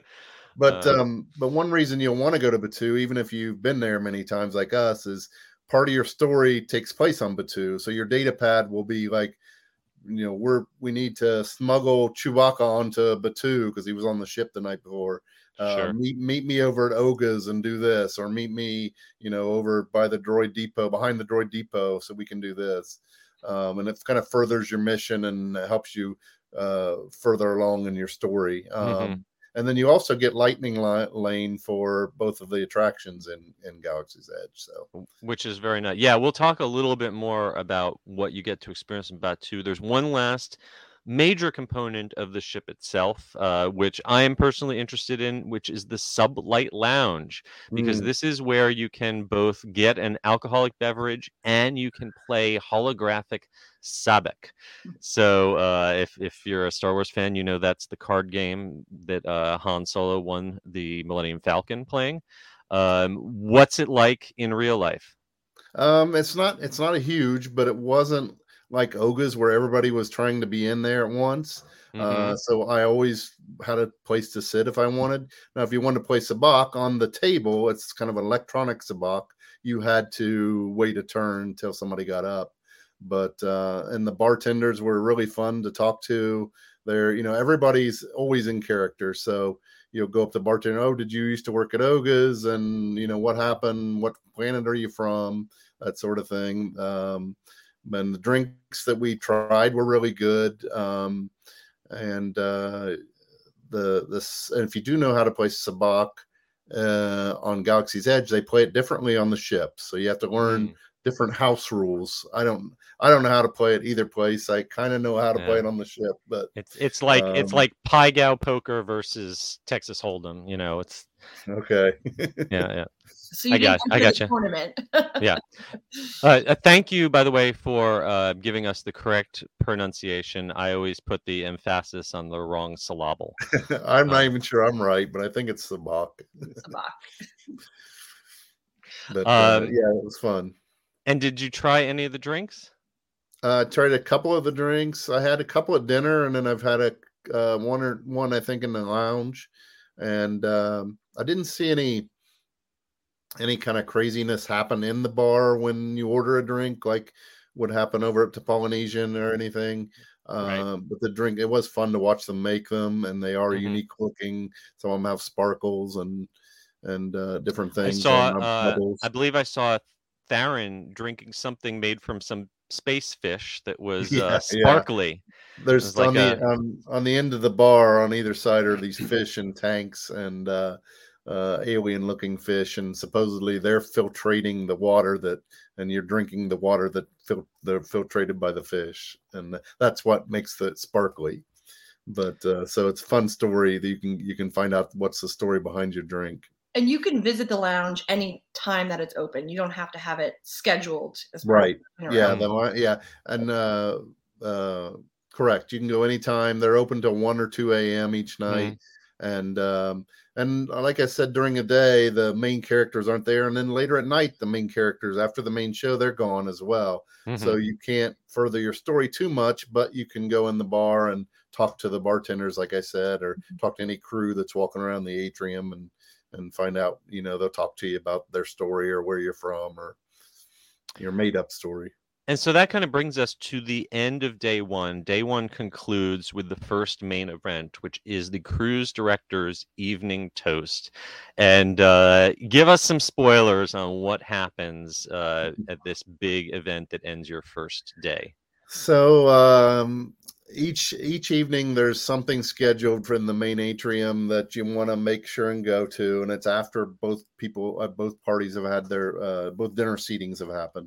But um, um, but one reason you'll want to go to Batuu, even if you've been there many times like us, is part of your story takes place on Batuu. So your data pad will be like, you know, we're we need to smuggle Chewbacca onto Batuu because he was on the ship the night before. Uh, sure. meet meet me over at Oga's and do this, or meet me, you know, over by the droid depot, behind the droid depot, so we can do this. Um, and it kind of furthers your mission and helps you uh, further along in your story. Um, mm-hmm. And then you also get lightning li- lane for both of the attractions in, in Galaxy's Edge. So, which is very nice. Yeah, we'll talk a little bit more about what you get to experience in Batuu. There's one last major component of the ship itself, uh, which I am personally interested in, which is the Sublight Lounge, because mm. this is where you can both get an alcoholic beverage and you can play holographic Sabacc. So uh, if, if you're a Star Wars fan, you know that's the card game that uh, Han Solo won the Millennium Falcon playing. Um, what's it like in real life? Um, it's not it's not a huge, but it wasn't like Oga's where everybody was trying to be in there at once. Mm-hmm. Uh, so I always had a place to sit if I wanted. Now, if you wanted to play Sabacc on the table, it's kind of an electronic Sabacc. You had to wait a turn until somebody got up. But uh, and the bartenders were really fun to talk to. They're, you know, everybody's always in character. So you'll go up to the bartender. Oh, did you used to work at Oga's? And, you know, what happened? What planet are you from? That sort of thing. Um, and the drinks that we tried were really good. Um, and uh, the this, and if you do know how to play Sabacc uh, on Galaxy's Edge, they play it differently on the ship. So you have to learn mm. different house rules. I don't, I don't know how to play it either place. I kind of know how to yeah. play it on the ship, but it's it's like um, it's like Pai Gow poker versus Texas Hold'em. You know, it's okay. yeah, yeah. So you I got, I got you. Tournament. yeah. Uh, uh, thank you, by the way, for uh, giving us the correct pronunciation. I always put the emphasis on the wrong syllable. I'm not um, even sure I'm right, but I think it's Sabacc. Sabacc. But uh, um, yeah, it was fun. And did you try any of the drinks? I uh, tried a couple of the drinks. I had a couple at dinner, and then I've had a uh, one or one I think in the lounge, and um, I didn't see any. any kind of craziness happen in the bar when you order a drink, like would happen over at Polynesian or anything. Right. Um, but the drink, it was fun to watch them make them, and they are mm-hmm. unique looking. Some of them have sparkles and and uh, different things. I saw, uh, I believe I saw Theron drinking something made from some space fish that was yeah, uh, sparkly. Yeah. There's on like the a... on, on the end of the bar on either side are these fish in tanks, and uh, uh, alien-looking fish, and supposedly they're filtrating the water that, and you're drinking the water that fil- they're filtrated by the fish, and that's what makes it sparkly. But uh, so it's a fun story that you can you can find out what's the story behind your drink. And you can visit the lounge any time that it's open. You don't have to have it scheduled. As part Right. of Yeah. The, yeah. And uh, uh, correct. You can go anytime. They're open till one or two a.m. each night. Mm-hmm. And um, and like I said, during the day, the main characters aren't there. And then later at night, the main characters, after the main show, they're gone as well. Mm-hmm. So you can't further your story too much, but you can go in the bar and talk to the bartenders, like I said, or talk to any crew that's walking around the atrium and and find out, you know, they'll talk to you about their story or where you're from or your made up story. And so that kind of brings us to the end of day one. Day one concludes with the first main event, which is the cruise director's evening toast. And uh, give us some spoilers on what happens uh, at this big event that ends your first day. So um, each each evening there's something scheduled from the main atrium that you want to make sure and go to, and it's after both people, uh, both parties have had their uh, both dinner seatings have happened.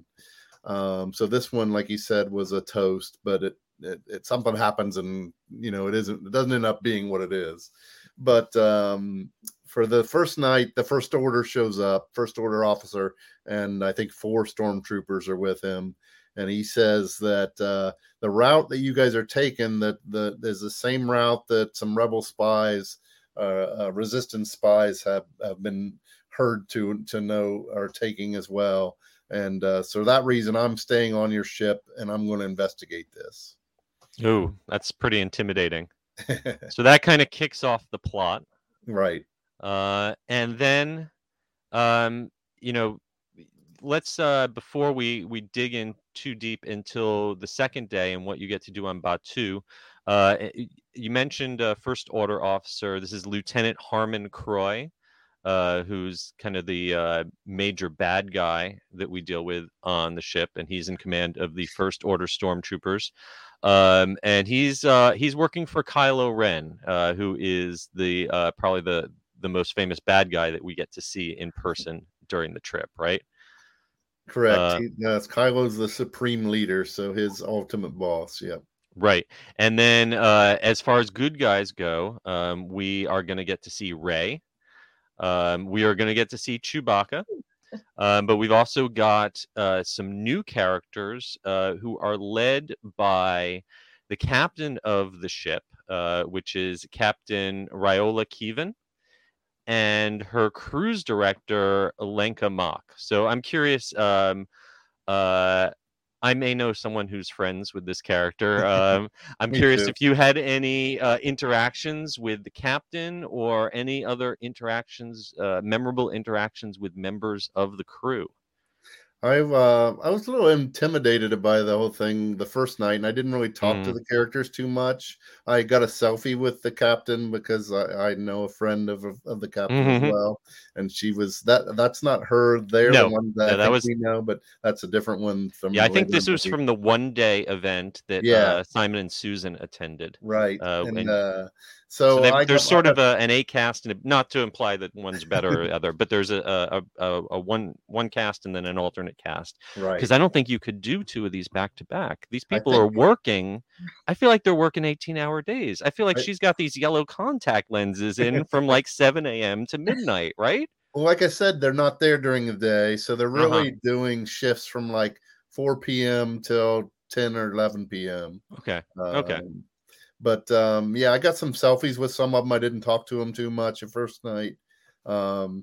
Um, so this one, like you said, was a toast, but it, it it something happens, and you know it isn't it doesn't end up being what it is. But um, for the first night, the first order shows up, first order officer, and I think four stormtroopers are with him. And he says that uh, the route that you guys are taking, that the is the same route that some rebel spies, uh, uh, resistance spies have, have been heard to to know are taking as well. And uh, so that reason, I'm staying on your ship, and I'm going to investigate this. Ooh, that's pretty intimidating. So that kind of kicks off the plot, right? Uh, and then, um, you know. Let's uh before we we dig in too deep until the second day and what you get to do on Batuu, uh you mentioned uh, first order officer. This is Lieutenant Harmon Croy, uh who's kind of the uh major bad guy that we deal with on the ship, and he's in command of the first order stormtroopers. Um and he's uh he's working for Kylo Ren, uh who is the uh probably the the most famous bad guy that we get to see in person during the trip, right? Correct. Uh, he, no, it's Kylo's the supreme leader, so his ultimate boss. Yeah. Right. And then uh, as far as good guys go, um, we are going to get to see Rey. Um, we are going to get to see Chewbacca. Um, but we've also got uh, some new characters uh, who are led by the captain of the ship, uh, which is Captain Riola Keevan, and her cruise director, Lenka Mock. So I'm curious, um, uh, I may know someone who's friends with this character. Um, I'm curious too. if you had any uh, interactions with the captain or any other interactions, uh, memorable interactions with members of the crew. I've uh, I was a little intimidated by the whole thing the first night, and I didn't really talk Mm. to the characters too much. I got a selfie with the captain because I, I know a friend of of the captain Mhm. as well, and she was that. That's not her. They're No. the one that, No, I that think was- we know, but that's a different one from. Yeah, I the think later this was movie. from the one day event that Yeah. uh, Simon and Susan attended. right, uh, and, and- uh, So, so, they've- I there's got- sort of a, an A cast, and a, not to imply that one's better or the other, but there's a a, a, a one one cast and then an alternate cast. right. Because I don't think you could do two of these back to back. These I people are think- working. I feel like they're working eighteen hour days. I feel like I- she's got these yellow contact lenses in from like seven a.m. to midnight, right? Well, like I said, they're not there during the day, so they're Uh-huh. really doing shifts from like four p.m. till ten or eleven p.m. Okay. Okay. Um, But um, yeah, I got some selfies with some of them. I didn't talk to them too much the first night. Um,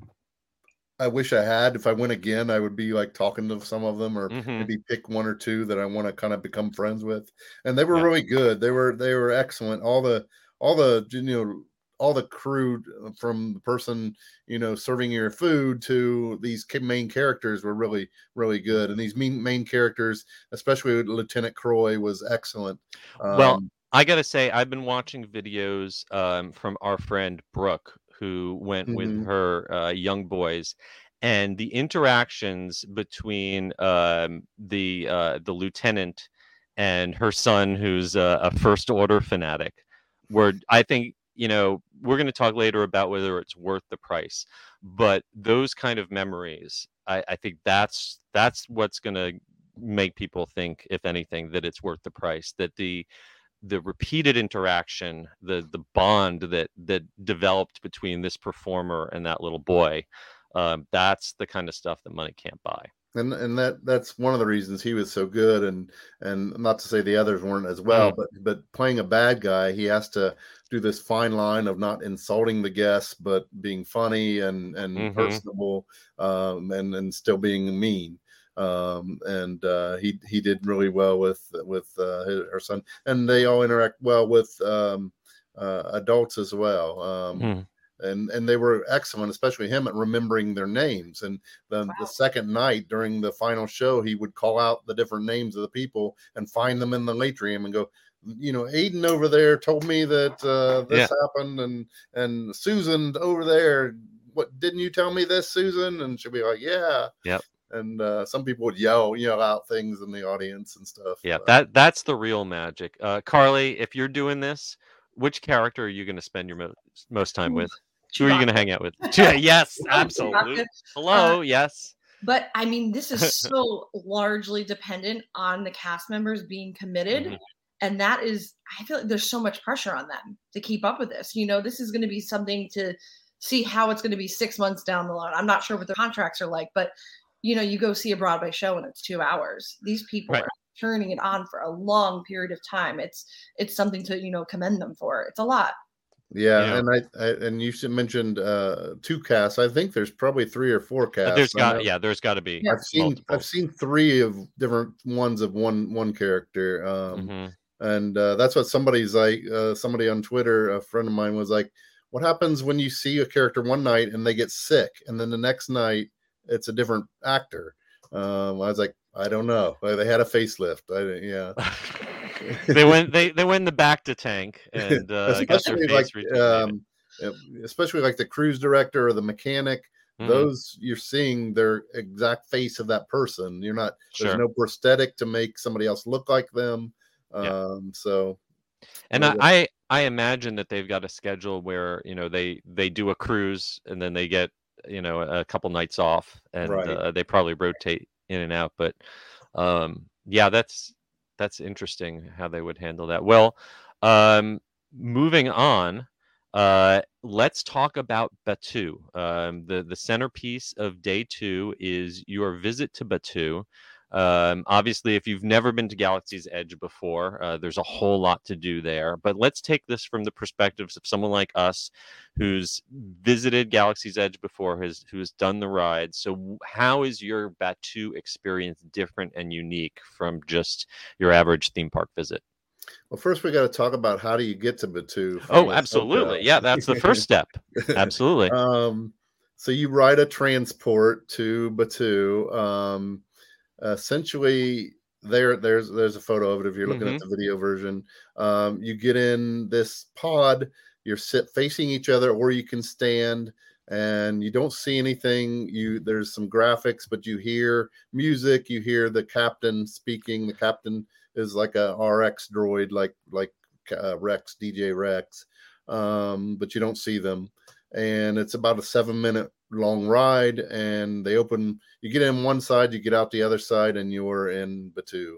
I wish I had. If I went again, I would be like talking to some of them, or Mhm. maybe pick one or two that I want to kind of become friends with. And they were Yeah. really good. They were they were excellent. All the all the you know all the crew, from the person you know serving your food to these ca- main characters, were really really good. And these main main characters, especially Lieutenant Croy, was excellent. Well, Um, I gotta say, I've been watching videos um, from our friend Brooke, who went with Mhm. her uh, young boys, and the interactions between um, the uh, the lieutenant and her son, who's a, a first order fanatic, were, I think, you know, we're going to talk later about whether it's worth the price, but those kind of memories, I, I think that's that's what's going to make people think, if anything, that it's worth the price. That the the repeated interaction, the the bond that that developed between this performer and that little boy, um, that's the kind of stuff that money can't buy. And and that that's one of the reasons he was so good, and and not to say the others weren't as well, mm. but but playing a bad guy, he has to do this fine line of not insulting the guests, but being funny and and mm-hmm. personable, um, and and still being mean. Um, and uh, he he did really well with with uh, his, her son, and they all interact well with um, uh, adults as well. Um, mm. And and they were excellent, especially him at remembering their names. And the, wow. the second night during the final show, he would call out the different names of the people and find them in the atrium and go, you know, Aiden over there told me that uh, this yeah. happened, and and Susan over there, what didn't you tell me this, Susan? And she'll be like, yeah. Yep. And uh, some people would yell, yell out things in the audience and stuff. Yeah, uh, that that's the real magic. Uh, Carly, if you're doing this, which character are you going to spend your most most time with? Who are you going to hang out with? Yes, absolutely. Hello, uh, yes. But I mean, this is so largely dependent on the cast members being committed. Mm-hmm. And that is, I feel like there's so much pressure on them to keep up with this. You know, this is going to be something to see how it's going to be six months down the line. I'm not sure what the contracts are like, but, you know, you go see a Broadway show and it's two hours. These people right. are turning it on for a long period of time. It's it's something to, you know, commend them for. It's a lot. Yeah, yeah, and I, I and you mentioned uh, two casts. I think there's probably three or four casts. There's got yeah, there's got to be. I've seen multiple. I've seen three of different ones of one one character, um, mm-hmm. and uh, that's what somebody's like. Uh, somebody on Twitter, a friend of mine, was like, "What happens when you see a character one night and they get sick, and then the next night it's a different actor?" Um, I was like, "I don't know. They had a facelift. I yeah." they went they they went in the back to tank and uh especially like um, especially like the cruise director or the mechanic. Mm-hmm. Those you're seeing their exact face of that person. You're not sure. There's no prosthetic to make somebody else look like them. Um yeah. so and I, I I imagine that they've got a schedule where, you know, they they do a cruise and then they get, you know, a couple nights off, and right. uh, they probably rotate in and out. But um yeah, that's That's interesting how they would handle that. Well, um, moving on, uh, let's talk about Batuu. Um, the, the centerpiece of day two is your visit to Batuu. Um, obviously, if you've never been to Galaxy's Edge before, uh, there's a whole lot to do there. But let's take this from the perspectives of someone like us who's visited Galaxy's Edge before, has who's done the ride. So how is your Batuu experience different and unique from just your average theme park visit? Well, first we got to talk about how do you get to Batuu. Oh, absolutely. Yeah, that's the first step. Absolutely. um, so you ride a transport to Batuu. Um, essentially there there's there's a photo of it if you're looking mm-hmm. at the video version. Um you get in this pod, you're sit facing each other, or you can stand, and you don't see anything. You there's some graphics, but you hear music, you hear the captain speaking. The captain is like a R X droid, like like uh, Rex, D J Rex, um but you don't see them. And it's about a seven minute long ride, and they open, you get in one side, you get out the other side, and you're in Batuu.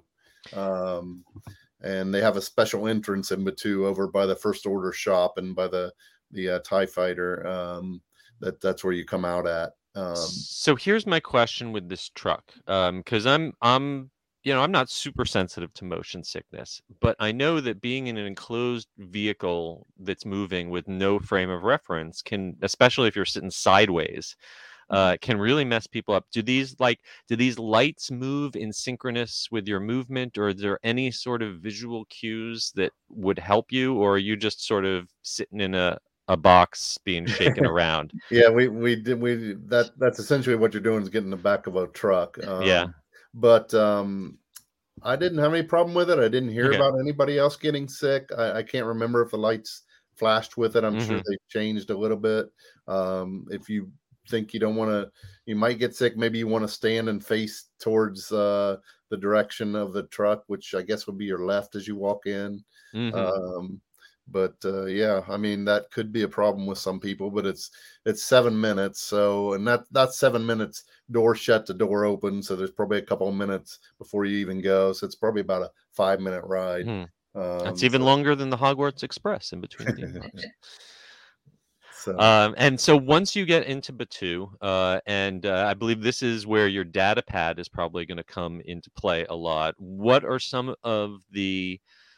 Um, and they have a special entrance in Batuu over by the First Order shop and by the, the uh, TIE fighter. Um, that that's where you come out at. Um, so here's my question with this truck. Um, cause I'm, I'm, you know, I'm not super sensitive to motion sickness, but I know that being in an enclosed vehicle that's moving with no frame of reference can, especially if you're sitting sideways, uh, can really mess people up. Do these like, do these lights move in synchronous with your movement, or is there any sort of visual cues that would help you, or are you just sort of sitting in a, a box being shaken around? Yeah, we, we did, we, that, that's essentially what you're doing, is getting in the back of a truck. Um, yeah. But um, I didn't have any problem with it. I didn't hear okay. about anybody else getting sick. I, I can't remember if the lights flashed with it. I'm mm-hmm. sure they've changed a little bit. Um, if you think you don't want to, you might get sick, maybe you want to stand and face towards uh, the direction of the truck, which I guess would be your left as you walk in. Mm-hmm. Um, But uh, yeah, I mean that could be a problem with some people. But it's it's seven minutes, so and that that's seven minutes. Door shut, the door open, so there's probably a couple of minutes before you even go. So it's probably about a five minute ride. Hmm. Um, That's even so, longer than the Hogwarts Express in between theme parks. so Um, and so once you get into Batuu, uh, and uh, I believe this is where your data pad is probably going to come into play a lot. What are some of the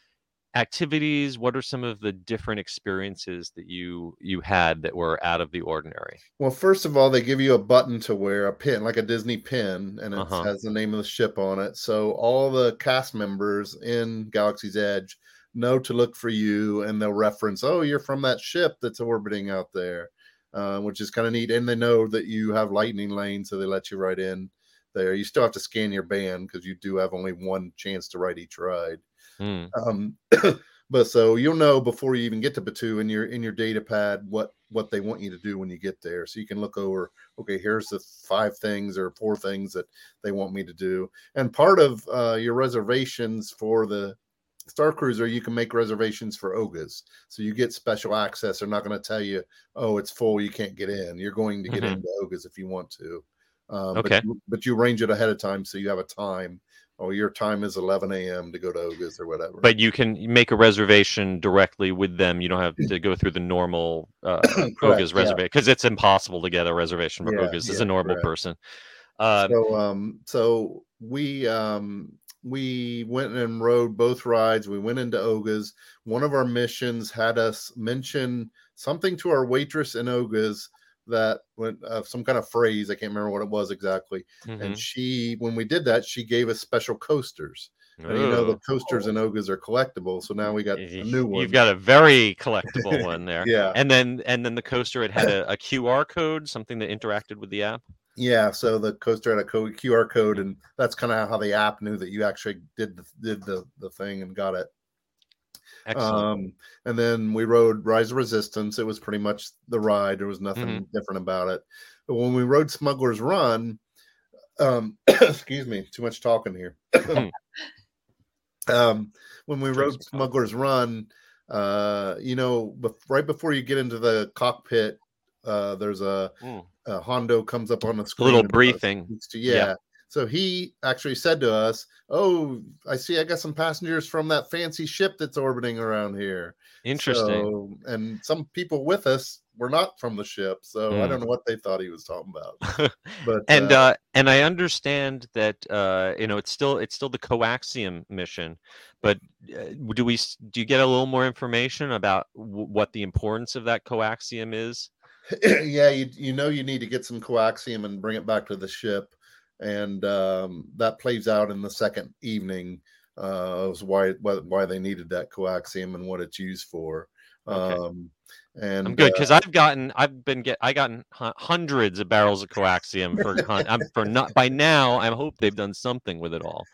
activities? What are some of the different experiences that you you had that were out of the ordinary? Well, first of all, they give you a button to wear, a pin, like a Disney pin, and it Uh-huh. has the name of the ship on it. So all the cast members in Galaxy's Edge know to look for you, and they'll reference, oh, you're from that ship that's orbiting out there, uh, which is kind of neat. And they know that you have lightning lane, so they let you right in there. You still have to scan your band because you do have only one chance to ride each ride. Hmm. Um, but so you'll know before you even get to Batuu in your in your data pad what what they want you to do when you get there. So you can look over, okay, here's the five things or four things that they want me to do. And part of uh, your reservations for the Star Cruiser, you can make reservations for Oga's. So you get special access. They're not going to tell you, oh, it's full, you can't get in. You're going to get Mhm. into Oga's if you want to. Um, Okay. But you, but you arrange it ahead of time so you have a time. Oh, your time is eleven a.m. to go to Oga's or whatever. But you can make a reservation directly with them. You don't have to go through the normal uh, Correct, Oga's yeah. reservation because it's impossible to get a reservation for Yeah, Oga's as yeah, a normal correct. person. Um, so um so we um we went and rode both rides. We went into Oga's. One of our missions had us mention something to our waitress in Oga's that went uh, some kind of phrase. I can't remember what it was exactly. mhm. And she, when we did that, she gave us special coasters. And you know the Ooh. coasters in Oga's are collectible, so now we got a new one. You've got a very collectible one there. Yeah. And then and then the coaster, it had a, a Q R code, something that interacted with the app. Yeah, so the coaster had a code, Q R code, and that's kind of how the app knew that you actually did the, did the, the thing and got it. Excellent. Um, and then we rode Rise of Resistance. It was pretty much the ride. There was nothing Mhm. different about it. But when we rode Smuggler's Run, um, excuse me, too much talking here. um, when we Drink rode some coffee. Smuggler's Run, uh, you know, bef- right before you get into the cockpit, uh, there's a, Mm. a Hondo comes up on the A screen. little and, uh, briefing. speaks to- yeah. Yeah. So he actually said to us, "Oh, I see. I got some passengers from that fancy ship that's orbiting around here." Interesting. So, and some people with us were not from the ship, so I Hmm. don't know what they thought he was talking about. But and uh, uh, and I understand that uh, you know it's still it's still the coaxium mission, but uh, do we s- do you get a little more information about w- what the importance of that coaxium is? yeah, you you know you need to get some coaxium and bring it back to the ship, and um, that plays out in the second evening. Uh, was why why why they needed that coaxium and what it's used for. Okay. Um, and I'm good uh, because I've gotten I've been get I gotten hu- hundreds of barrels of coaxium for hun- I'm for not by now. I hope they've done something with it all.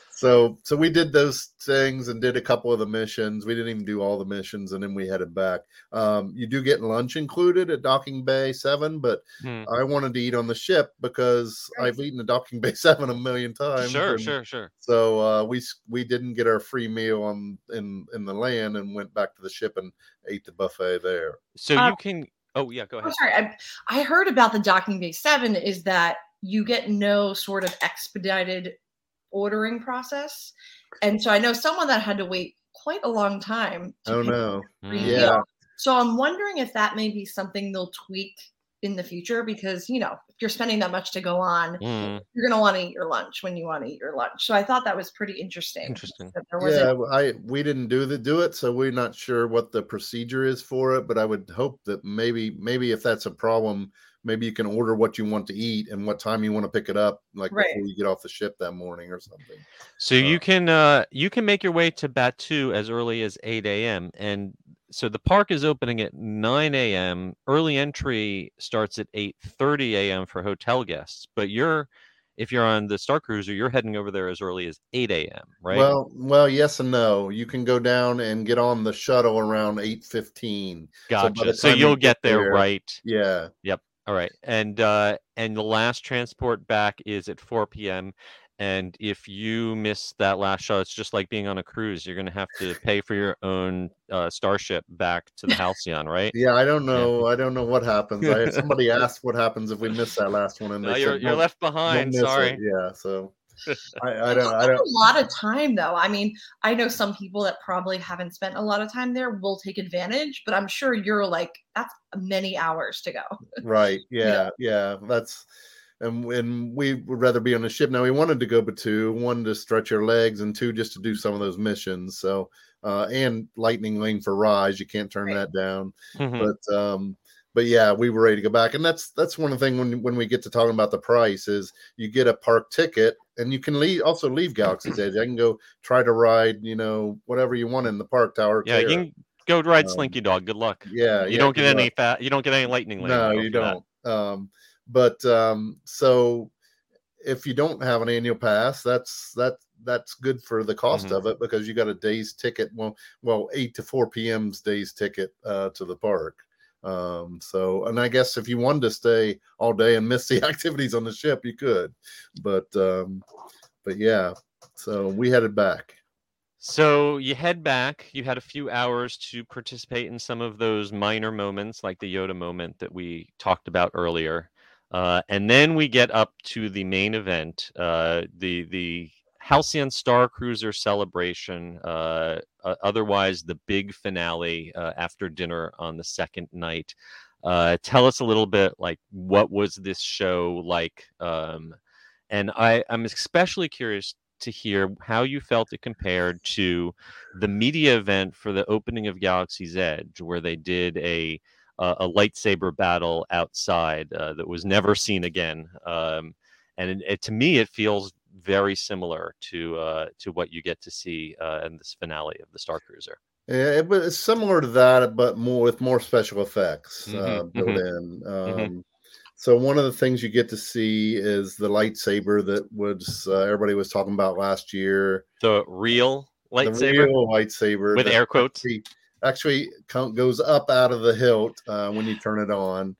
So so we did those things and did a couple of the missions. We didn't even do all the missions, and then we headed back. Um, you do get lunch included at Docking Bay seven, but Hmm. I wanted to eat on the ship because I've eaten at Docking Bay seven a million times. Sure, and sure, sure. So uh, we s- we didn't get our free meal on in in the land and went back to the ship and ate the buffet there. So Uh, you can. Oh yeah, go I'm ahead. sorry. I, I heard about the Docking Bay seven is that you get no sort of expedited ordering process. And so I know someone that had to wait quite a long time to Oh pick no! free Mm. meal. Yeah, So I'm wondering if that may be something they'll tweak in the future because, you know, if you're spending that much to go on, Mm, you're going to want to eat your lunch when you want to eat your lunch. So I thought that was pretty interesting. Interesting. That there wasn't yeah. I we didn't do the do it, so we're not sure what the procedure is for it. But I would hope that maybe maybe if that's a problem, maybe you can order what you want to eat and what time you want to pick it up, like Right. before you get off the ship that morning or something. So Uh, you can uh, you can make your way to Batuu as early as eight a.m. and so the park is opening at nine a.m. Early entry starts at eight thirty a.m. for hotel guests. But you're if you're on the Star Cruiser, you're heading over there as early as eight a.m. Right? Well, well, yes and no. You can go down and get on the shuttle around eight fifteen. Gotcha. So, you'll get there, right. Yeah. Yep. All right. And uh, and the last transport back is at four p.m. And if you miss that last shot, it's just like being on a cruise. You're going to have to pay for your own uh, starship back to the Halcyon, right? Yeah, I don't know. Yeah. I don't know what happens. I somebody asked what happens if we miss that last one, and No, they you're said, you're "Don't- left don't behind. miss it." Sorry. Yeah, so I, I It's don't. I not don't. a lot of time though. I mean, I know some people that probably haven't spent a lot of time there will take advantage, but I'm sure you're like, that's many hours to go. Right. Yeah. Yeah. That's and and we would rather be on a ship. Now we wanted to go, but two, one to stretch our legs, and two just to do some of those missions. So uh, and lightning lane for Rise, you can't turn Right. that down. Mhm. But um, but yeah, we were ready to go back, and that's that's one of the things when when we get to talking about the price is you get a park ticket, and you can leave also leave Galaxy's Edge. I can go try to ride, you know, whatever you want in the park, Tower. Yeah, you Terror. can go ride Um, Slinky Dog. Good luck. Yeah, You yeah, don't get good any luck. fat. You don't get any lightning lane. No, to go you for that. don't. Um, but um, so if you don't have an annual pass, that's that's that's good for the cost Mhm. of it because you got a day's ticket. Well, well, eight to four p m.'s day's ticket uh, to the park. Um, so, and I guess if you wanted to stay all day and miss the activities on the ship, you could. But um, but yeah, so we headed back. So you head back. You had a few hours to participate in some of those minor moments, like the Yoda moment that we talked about earlier, uh, and then we get up to the main event, uh, the the Halcyon Star Cruiser celebration. Uh, uh, otherwise, the big finale uh, after dinner on the second night. Uh, tell us a little bit, like what was this show like? Um, and I, I'm especially curious to hear how you felt it compared to the media event for the opening of Galaxy's Edge, where they did a uh, a lightsaber battle outside uh, that was never seen again. Um, and it, it, to me, it feels very similar to uh, to what you get to see uh, in this finale of the Star Cruiser. Yeah, it was similar to that, but more with more special effects uh, Mhm, built mhm, in. Um, mhm. So one of the things you get to see is the lightsaber that was uh, everybody was talking about last year. The real The lightsaber real lightsaber with that air quotes. actually, actually co- goes up out of the hilt uh, when you turn it on.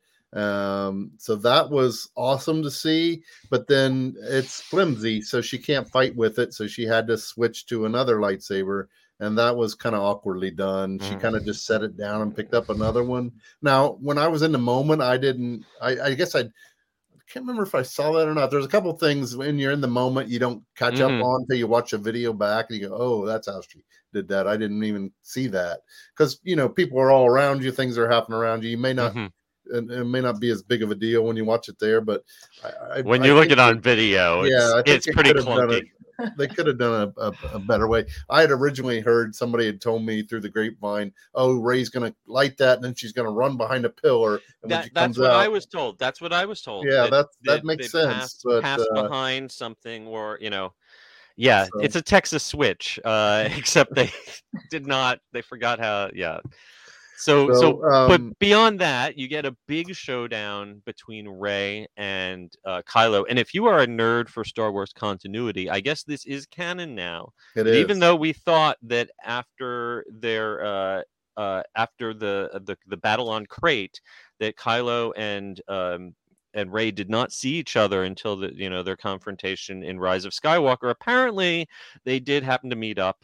Um, so that was awesome to see, but then it's flimsy, so she can't fight with it. So she had to switch to another lightsaber, and that was kind of awkwardly done. She Mm. kind of just set it down and picked up another one. Now, when I was in the moment, I didn't. I, I guess I can't remember if I saw that or not. There's a couple things when you're in the moment you don't catch Mhm. up on until you watch a video back and you go, "Oh, that's how she did that." I didn't even see that because you know people are all around you, things are happening around you. You may not. Mhm. And it may not be as big of a deal when you watch it there, but I, I, When I you look think at it on they- video, yeah, I it's, think it's they pretty could have done clunky. it. They could have done a, a, a better way. I had originally heard somebody had told me through the grapevine, "Oh, Rey's going to light that, and then she's going to run behind a pillar." And when That, she that's comes what out, I was told. That's what I was told. yeah, that, that's, that that makes they sense. Passed, But passed uh, behind something, or you know, yeah, So- it's a Texas switch. Uh, except they did not. They forgot how. Yeah. So, so, So, um, but beyond that, you get a big showdown between Rey and uh, Kylo. And if you are a nerd for Star Wars continuity, I guess this is canon now. it That is. even though we thought that after their uh, uh, after the, the the battle on Crate, that Kylo and um, and Rey did not see each other until the you know their confrontation in Rise of Skywalker. Apparently, they did happen to meet up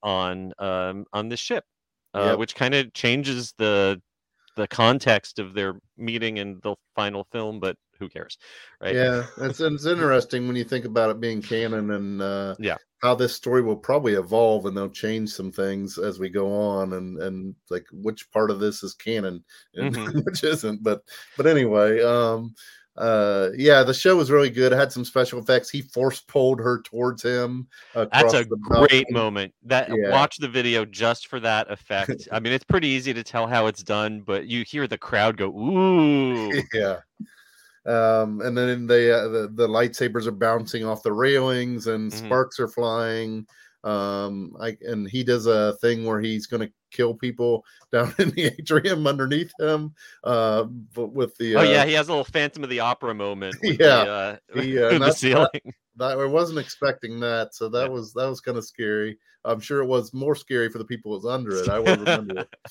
on um, on the ship. Uh, Yep. which kind of changes the the context of their meeting in the final film, but who cares, right? Yeah, it's it's interesting when you think about it being canon and uh, Yeah. how this story will probably evolve, and they'll change some things as we go on, and and like which part of this is canon and Mhm. which isn't. But but anyway, um, uh, yeah, the show was really good. It had some special effects. He force pulled her towards him. That's across a the great balcony. moment. That Yeah. watch the video just for that effect. I mean, it's pretty easy to tell how it's done, but you hear the crowd go, "Ooh!" Yeah. Um, and then they uh, the, the lightsabers are bouncing off the railings and Mhm. sparks are flying. Um, I and he does a thing where he's going to kill people down in the atrium underneath him. Uh, but with the Oh uh, yeah, he has a little Phantom of the Opera moment. With Yeah. the, uh, He, uh, with the that's- ceiling. that I wasn't expecting that, so that Yeah. was that was kind of scary. I'm sure it was more scary for the people that was under it. I wasn't under it.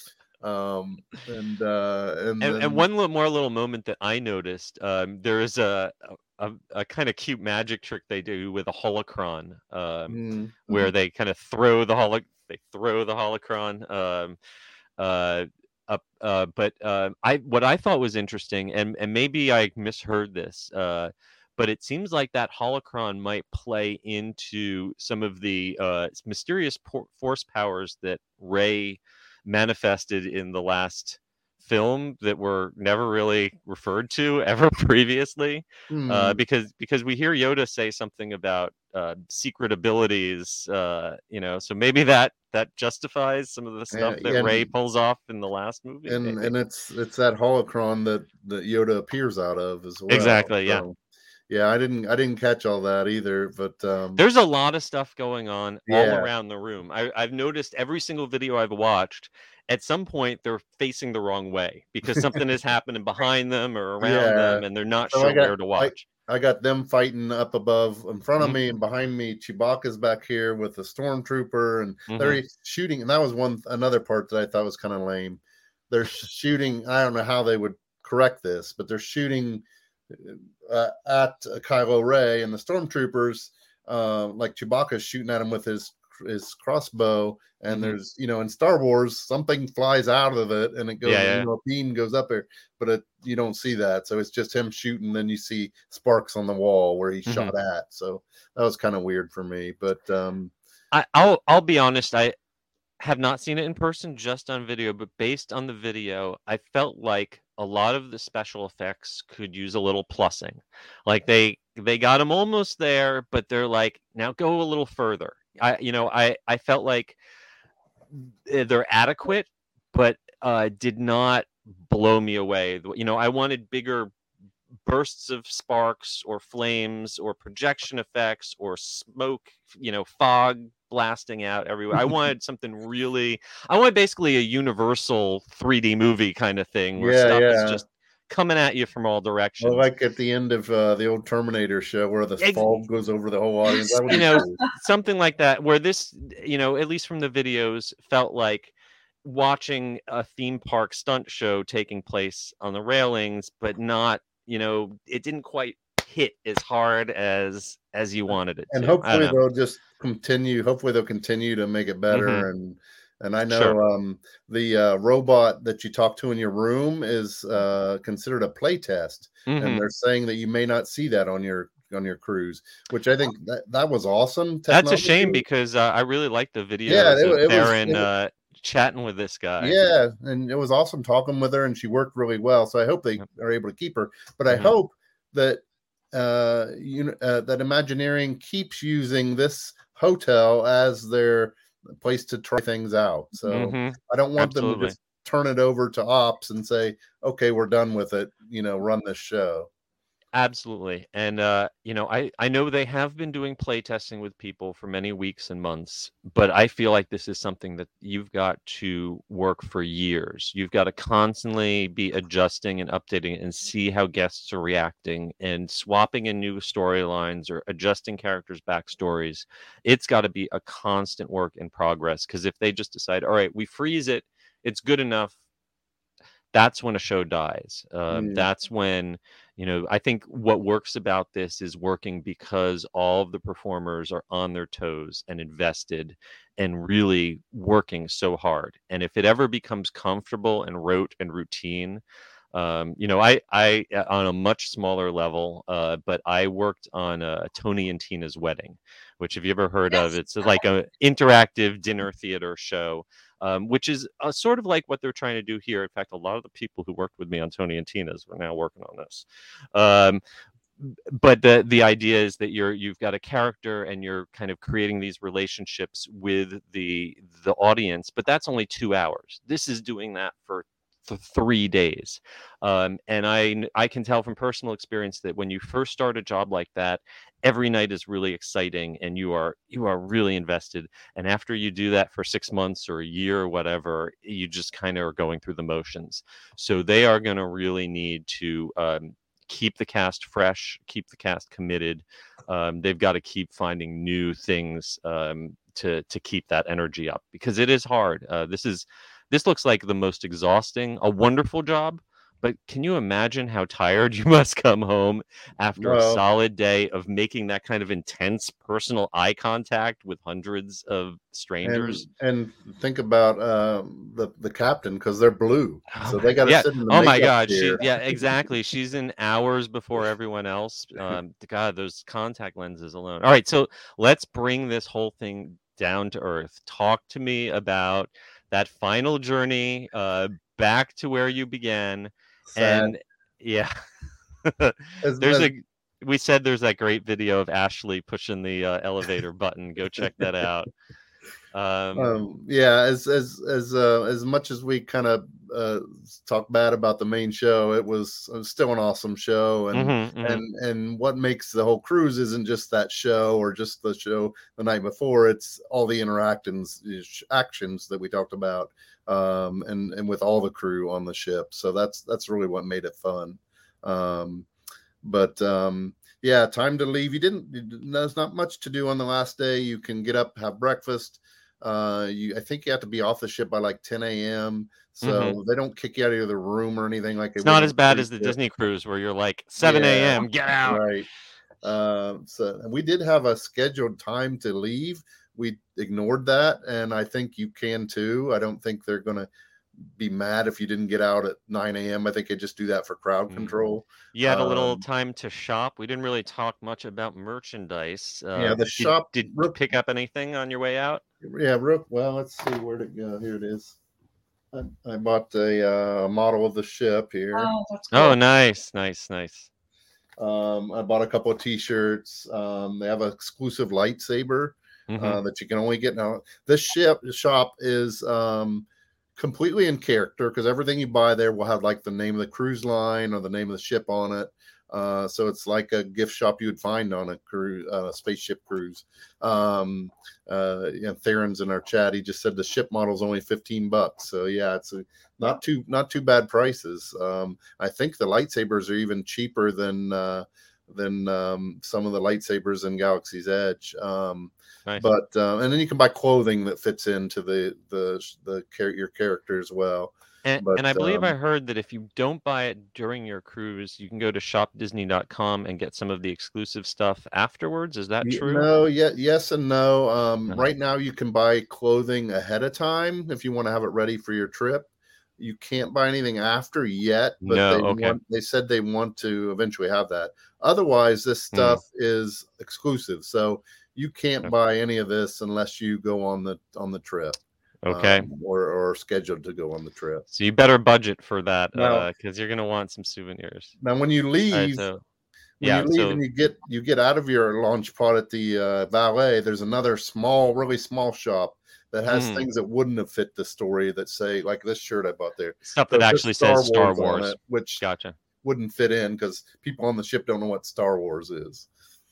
Um, and uh, and, And, then, and one little more little moment that I noticed, um, there is a a, a kind of cute magic trick they do with a holocron, um, mm, where they kind of throw the holo they throw the holocron um, uh, up. Uh, but uh, I what I thought was interesting, and and maybe I misheard this, uh, but it seems like that holocron might play into some of the uh, mysterious por- force powers that Rey manifested in the last film that were never really referred to ever previously, uh, mm, because because we hear Yoda say something about uh, secret abilities, uh, you know, so maybe that that justifies some of the stuff yeah, that yeah, Rey and, pulls off in the last movie. and Maybe and it's it's that holocron that that Yoda appears out of as well. exactly, yeah. So, yeah, I didn't I didn't catch all that either, but um, There's a lot of stuff going on all yeah, around the room. I, I've noticed every single video I've watched. At some point, they're facing the wrong way because something is happening behind them or around yeah. them, and they're not So sure I got where to I watch. I got them fighting up above in front of Mhm. me and behind me. Chewbacca's back here with the stormtrooper, and they're Mhm. shooting. And that was one another part that I thought was kind of lame. They're shooting. I don't know how they would correct this, but they're shooting uh, at uh, Kylo Ray, and the stormtroopers, uh, like Chewbacca's shooting at him with his his crossbow. And Mhm. there's, you know, in Star Wars, something flies out of it, and it goes, Yeah, yeah. you know, a beam goes up there, but it, you don't see that. So it's just him shooting. Then you see sparks on the wall where he Mhm. shot at. So that was kind of weird for me. But um, I, I'll I'll be honest. I have not seen it in person, just on video. But based on the video, I felt like a lot of the special effects could use a little plussing. Like they they got them almost there, but they're like, now go a little further. I you know I I felt like they're adequate, but uh, did not blow me away. You know, I wanted bigger bursts of sparks or flames or projection effects or smoke, you know, fog blasting out everywhere. I wanted something really, I wanted basically a universal three D movie kind of thing where yeah, stuff is yeah. just coming at you from all Well, directions. like at the end of uh, the old Terminator show where the Ex- fog goes over the whole audience. That would you be know, cool. something like that, where this, you know, at least from the videos, felt like watching a theme park stunt show taking place on the railings, but not, you know, it didn't quite hit as hard as as you wanted it And to. hopefully I don't know. they'll just continue. Hopefully they'll continue to make it better. Mhm. And and I know Sure. um, the uh, robot that you talk to in your room is uh, considered a play test, and Mhm. they're saying that you may not see that on your on your cruise, which I think that, that was awesome. That's a shame technology. because uh, I really liked the videos Yeah, it, of it was. Theron It, uh, chatting with this guy. yeah, and it was awesome talking with her, and she worked really well. So I hope they Yep. are able to keep her. But I Mhm. hope that uh, you know, uh, that Imagineering keeps using this hotel as their place to try things out. So Mhm. I don't want them to Absolutely. just turn it over to ops and say, "Okay, we're done with it. You know, run this show." Absolutely. And uh, you know, I I know they have been doing play testing with people for many weeks and months, but I feel like this is something that you've got to work for years. You've got to constantly be adjusting and updating it and see how guests are reacting and swapping in new storylines or adjusting characters' backstories. It's got to be a constant work in progress, because if they just decide, all right, we freeze it, it's good enough, that's when a show dies. Um, Mm. that's when, you know, I think what works about this is working because all of the performers are on their toes and invested and really working so hard. And if it ever becomes comfortable and rote and routine, um, you know, I, I, uh, on a much smaller level, uh, but I worked on uh, Tony and Tina's Wedding, which, have you ever heard of? Yes. It's like a interactive dinner theater show, um, which is uh, sort of like what they're trying to do here. In fact, a lot of the people who worked with me on Tony and Tina's are now working on this. Um, but the the idea is that you're you've got a character and you're kind of creating these relationships with the the audience, but that's only two hours. This is doing that for for three days. Um, and I I can tell from personal experience that when you first start a job like that, every night is really exciting and you are you are really invested. And after you do that for six months or a year or whatever, you just kind of are going through the motions. So they are going to really need to um, keep the cast fresh, keep the cast committed. Um, they've got to keep finding new things um, to to keep that energy up, because it is hard. Uh, this is this looks like the most exhausting, a wonderful job. But can you imagine how tired you must come home after Well, a solid day of making that kind of intense personal eye contact with hundreds of and strangers? and think about um, the the captain, because they're blue, Oh so my, they got to yeah. sit in the Oh my makeup God. She, chair. yeah, exactly. She's in hours before everyone else. Um, God, those contact lenses alone. All right, so let's bring this whole thing down to earth. Talk to me about that final journey uh, back to where you began. Sad. And yeah, As, there's as a. We said there's that great video of Ashley pushing the uh, elevator button. Go check that out. Um, Um, yeah, as as as uh, as much as we kind of uh, talk bad about the main show, it was, it was still an awesome show, and mhm, mhm. and and what makes the whole cruise isn't just that show or just the show the night before. It's all the interactions, actions that we talked about, um, and and with all the crew on the ship. So that's that's really what made it fun. Um, but um, yeah, time to leave. You didn't. There's not much to do on the last day. You can get up, have breakfast. Uh, you, I think you have to be off the ship by like ten a.m. So Mhm. they don't kick you out of the room or anything like they It's would not on as a bad cruise as the ship. Disney cruise where you're like seven Yeah, a.m. Get out. right. Uh, so we did have a scheduled time to leave. We ignored that, and I think you can too. I don't think they're going to be mad if you didn't get out at nine a.m. I think they just do that for crowd Mm. control. You had a little Um, time to shop. We didn't really talk much about merchandise. Uh, yeah, the did shop. did you Real, pick up anything on your way out? yeah, real, well, let's see where to go. Here it is. I, I bought a uh, model of the ship here. Oh, that's cool. Oh, nice, nice, nice. Um, I bought a couple of T-shirts. Um, they have an exclusive lightsaber Mhm. uh, that you can only get now. This ship the shop is um, completely in character, because everything you buy there will have like the name of the cruise line or the name of the ship on it. Uh, so it's like a gift shop you would find on a cruise, uh, spaceship cruise. Um, uh, you know, Theron's in our chat. He just said the ship model is only fifteen bucks. So yeah, it's a, not too not too bad prices. Um, I think the lightsabers are even cheaper than uh, than um, some of the lightsabers in Galaxy's Edge. Um, Nice. but uh, and then you can buy clothing that fits into the the the char- your character as well. And, But and I believe um, I heard that if you don't buy it during your cruise, you can go to shop disney dot com and get some of the exclusive stuff afterwards. Is that y- true? no, yeah, yes and no. Um, Uh-huh. right now, you can buy clothing ahead of time if you want to have it ready for your trip. You can't buy anything after yet, but No, they okay. want they said they want to eventually have that. Otherwise, this Hmm. stuff is exclusive, so you can't Okay. buy any of this unless you go on the on the trip. Okay. um, or or scheduled to go on the trip. So you better budget for that Now, because you're gonna want some souvenirs. now when you All right, leave, so when yeah, you leave so and you get you get out of your launch pod at the uh, valet, there's another small, really small shop that has Mhm. things that wouldn't have fit the story, that say, like this shirt I bought there, stuff that So it says actually says Star Wars. on it, which Gotcha. wouldn't fit in because people on the ship don't know what Star Wars is.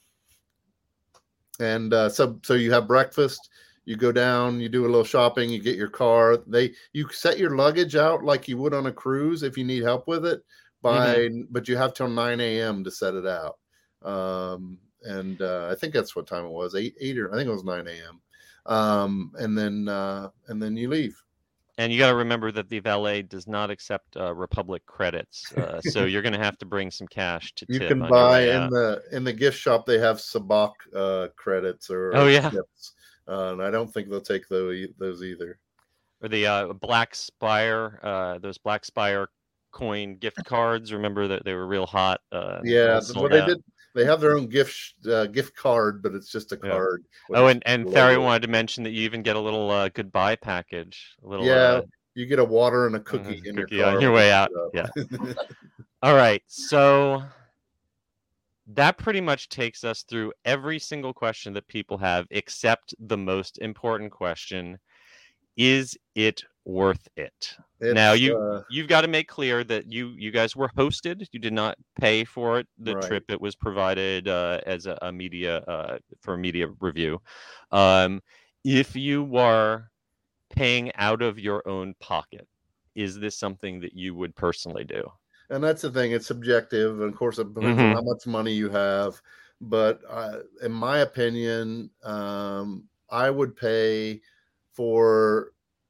And uh, so so you have breakfast, you go down, you do a little shopping, you get your car. They you set your luggage out like you would on a cruise if you need help with it by but you have till nine a.m. to set it out. Um, and uh, I think that's what time it was, eight eight or I think it was nine a.m. Um, and then uh, and then you leave. And you got to remember that the valet does not accept uh, Republic credits, uh, so you're going to have to bring some cash to You tip can on your buy way in out. the in the gift shop. They have Sabak uh, credits or Oh, yeah. tips, uh, and I don't think they'll take those those either. Or the uh, Black Spire, uh, those Black Spire coin gift cards. Remember that they were real hot. Uh, Yeah, all th- sold well, they out. did. They have their own gift sh- uh, gift card, but it's just a Yeah. card. with Oh, a and and logo. Therian wanted to mention that you even get a little uh, goodbye package. A little Yeah, uh, you get a water and a cookie Mhm, in cookie your car on your when way you out. pick it up. All right, so that pretty much takes us through every single question that people have, except the most important question: is it worth it? Now It's, you uh, you've got to make clear that you you guys were hosted. You did not pay for it. The Right. trip, it was provided uh, as a, a media uh, for media review. Um, if you are paying out of your own pocket, is this something that you would personally do? and that's the thing. It's subjective, and of course, it depends on Mhm. how much money you have. But uh, in my opinion, um, I would pay for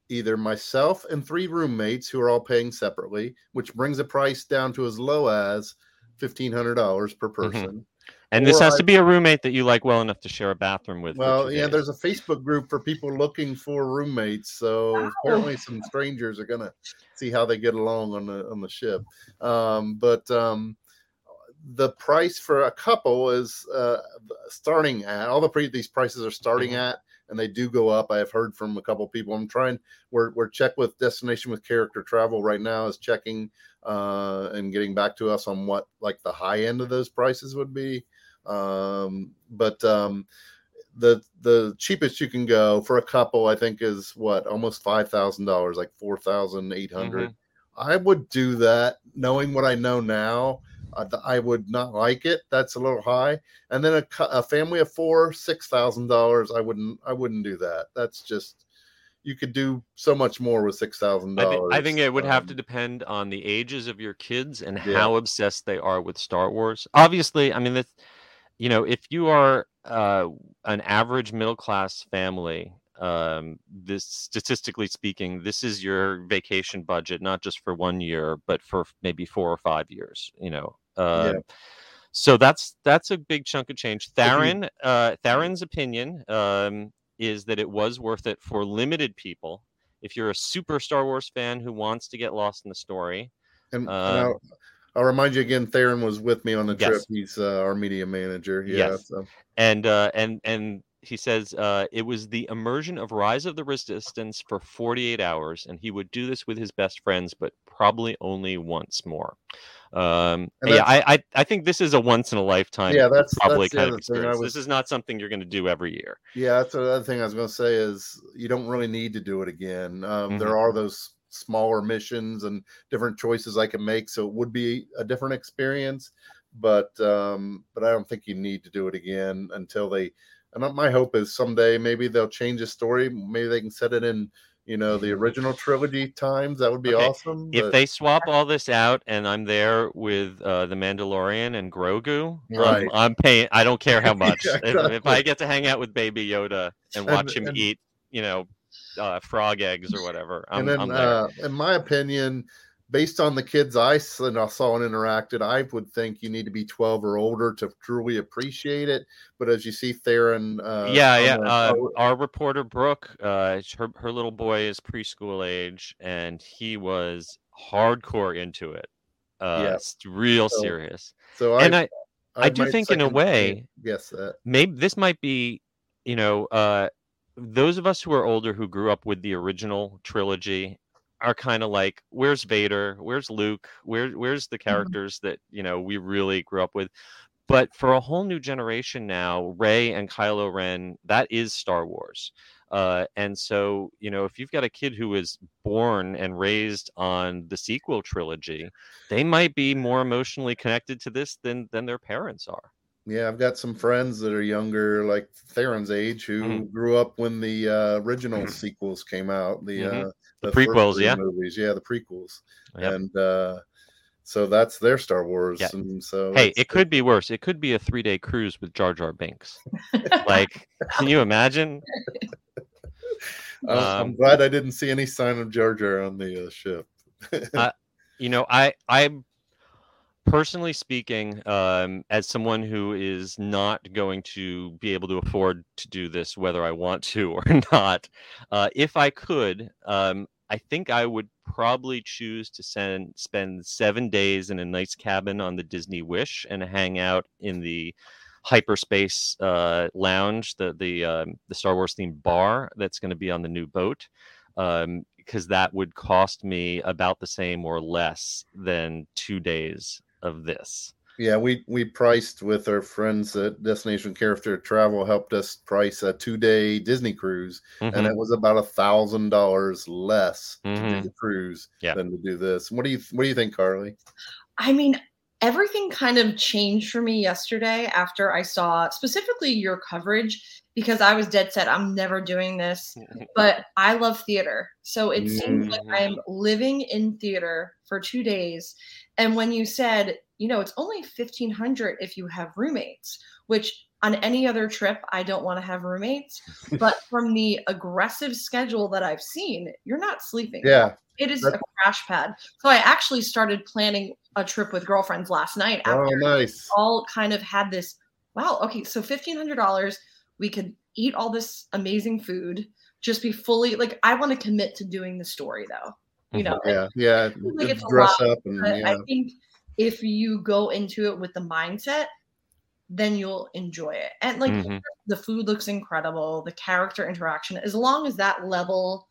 either myself and three roommates who are all paying separately, which brings the price down to as low as fifteen hundred dollars per person. Mm-hmm. And this Or has I- to be a roommate that you like well enough to share a bathroom with. for Well, two yeah, days. there's a Facebook group for people looking for roommates. So Wow. apparently some strangers are gonna see how they get along on the on the ship. Um, but um, the price for a couple is uh, starting at all the pre these prices are starting Mhm. at, and they do go up. I have heard from a couple people. I'm trying. We're we're check with Destination with Character Travel right now is checking uh, and getting back to us on what like the high end of those prices would be. Um, but um, the the cheapest you can go for a couple, I think, is what almost five thousand dollars, like four thousand eight hundred. I would do that, knowing what I know now. Uh, th- I would not like it. That's a little high. And then a, cou- a family of four, six thousand dollars. I wouldn't. I wouldn't do that. That's just you could do so much more with six thousand I, thi- dollars. I think it would have to Um, depend on the ages of your kids and Yeah. how obsessed they are with Star Wars. Obviously, I mean, that's, you know, if you are uh, an average middle class family, um, this statistically speaking, this is your vacation budget, not just for one year, but for maybe four or five years. You know, Yeah. um, so that's that's a big chunk of change. you- Theron, uh, Theron's opinion um, is that it was worth it for limited people. If you're a super Star Wars fan who wants to get lost in the story, And, and Um, I'll, I'll remind you again, Theron was with me on the Yes. trip. He's uh, our media manager. Yeah. Yes. So, and uh, and and he says uh, it was the immersion of Rise of the Resistance for forty-eight hours, and he would do this with his best friends, but probably only once more. Um, And yeah, that's- I, I I think this is a once in a lifetime, Yeah, that's- probably that's the kind of other thing I experience. was- This is not something you're going to do every year. yeah, that's another thing I was going to say is you don't really need to do it again. Um, Mhm. There are those smaller missions and different choices I can make, so it would be a different experience. But um, but I don't think you need to do it again until they. And my hope is someday maybe they'll change the story. Maybe they can set it in, you know, the original trilogy times. That would be Okay, awesome. If but- they swap all this out and I'm there with uh, the Mandalorian and Grogu, Right. um, I'm paying. I don't care how much. Yeah, if, if I exactly. get to hang out with Baby Yoda and And- watch him and- eat, you know, uh, frog eggs or whatever, I'm, and then, I'm there. uh, in my opinion, based on the kids I s- and I saw and interacted, I would think you need to be twelve or older to truly appreciate it. But as you see, Theron, uh, yeah, on yeah. the- Uh, oh, our reporter Brooke, uh, her her little boy is preschool age, and he was hardcore into it. Uh, Yeah. s- real So, serious. so and I, I, I do might think in a second- way- yes, that maybe this might be, you know, uh, those of us who are older who grew up with the original trilogy are kind of like, where's Vader? Where's Luke? Where where's the characters that, you know, we really grew up with? But for a whole new generation now, Rey and Kylo Ren, that is Star Wars. Uh, and so, you know, if you've got a kid who is born and raised on the sequel trilogy, they might be more emotionally connected to this than than their parents are. yeah, I've got some friends that are younger, like Theron's age, who Mhm. grew up when the uh, original sequels came out. The Mhm. uh, The first prequels, three yeah. movies, yeah, the prequels, Yep. and uh, so that's their Star Wars. Yeah. And so Hey, it's- it could be worse. It could be a three-day cruise with Jar Jar Binks. Like, can you imagine? I'm, I'm Um, glad I didn't see any sign of Jar Jar on the uh, ship. Uh, You know, I, I, personally speaking, um, as someone who is not going to be able to afford to do this, whether I want to or not, uh, if I could, um, I think I would probably choose to send spend seven days in a nice cabin on the Disney Wish and hang out in the hyperspace uh, lounge, the the um, the Star Wars themed bar that's going to be on the new boat, um, because that would cost me about the same or less than two days of this. Yeah, we we priced with our friends at Destination Character Travel, helped us price a two day Disney cruise, and Mhm. it was about a thousand dollars less to do Mhm. the cruise Yeah. than to do this. What do you what do you think, Carly? I mean, everything kind of changed for me yesterday after I saw specifically your coverage, because I was dead set, I'm never doing this, but I love theater. So it seems like Mhm. I'm living in theater for two days. And when you said, you know, it's only fifteen hundred if you have roommates, which on any other trip, I don't want to have roommates. But from the aggressive schedule that I've seen, you're not sleeping. Yeah. It is That's- a crash pad. So I actually started planning a trip with girlfriends last night after Oh, nice. all kind of had this, wow, okay, so fifteen hundred dollars, we could eat all this amazing food, just be fully, like, I want to commit to doing the story, though. You know, Yeah, yeah. like it's a Dress lot, up and but yeah. I think if you go into it with the mindset, then you'll enjoy it. And like Mhm. the food looks incredible, the character interaction, as long as that level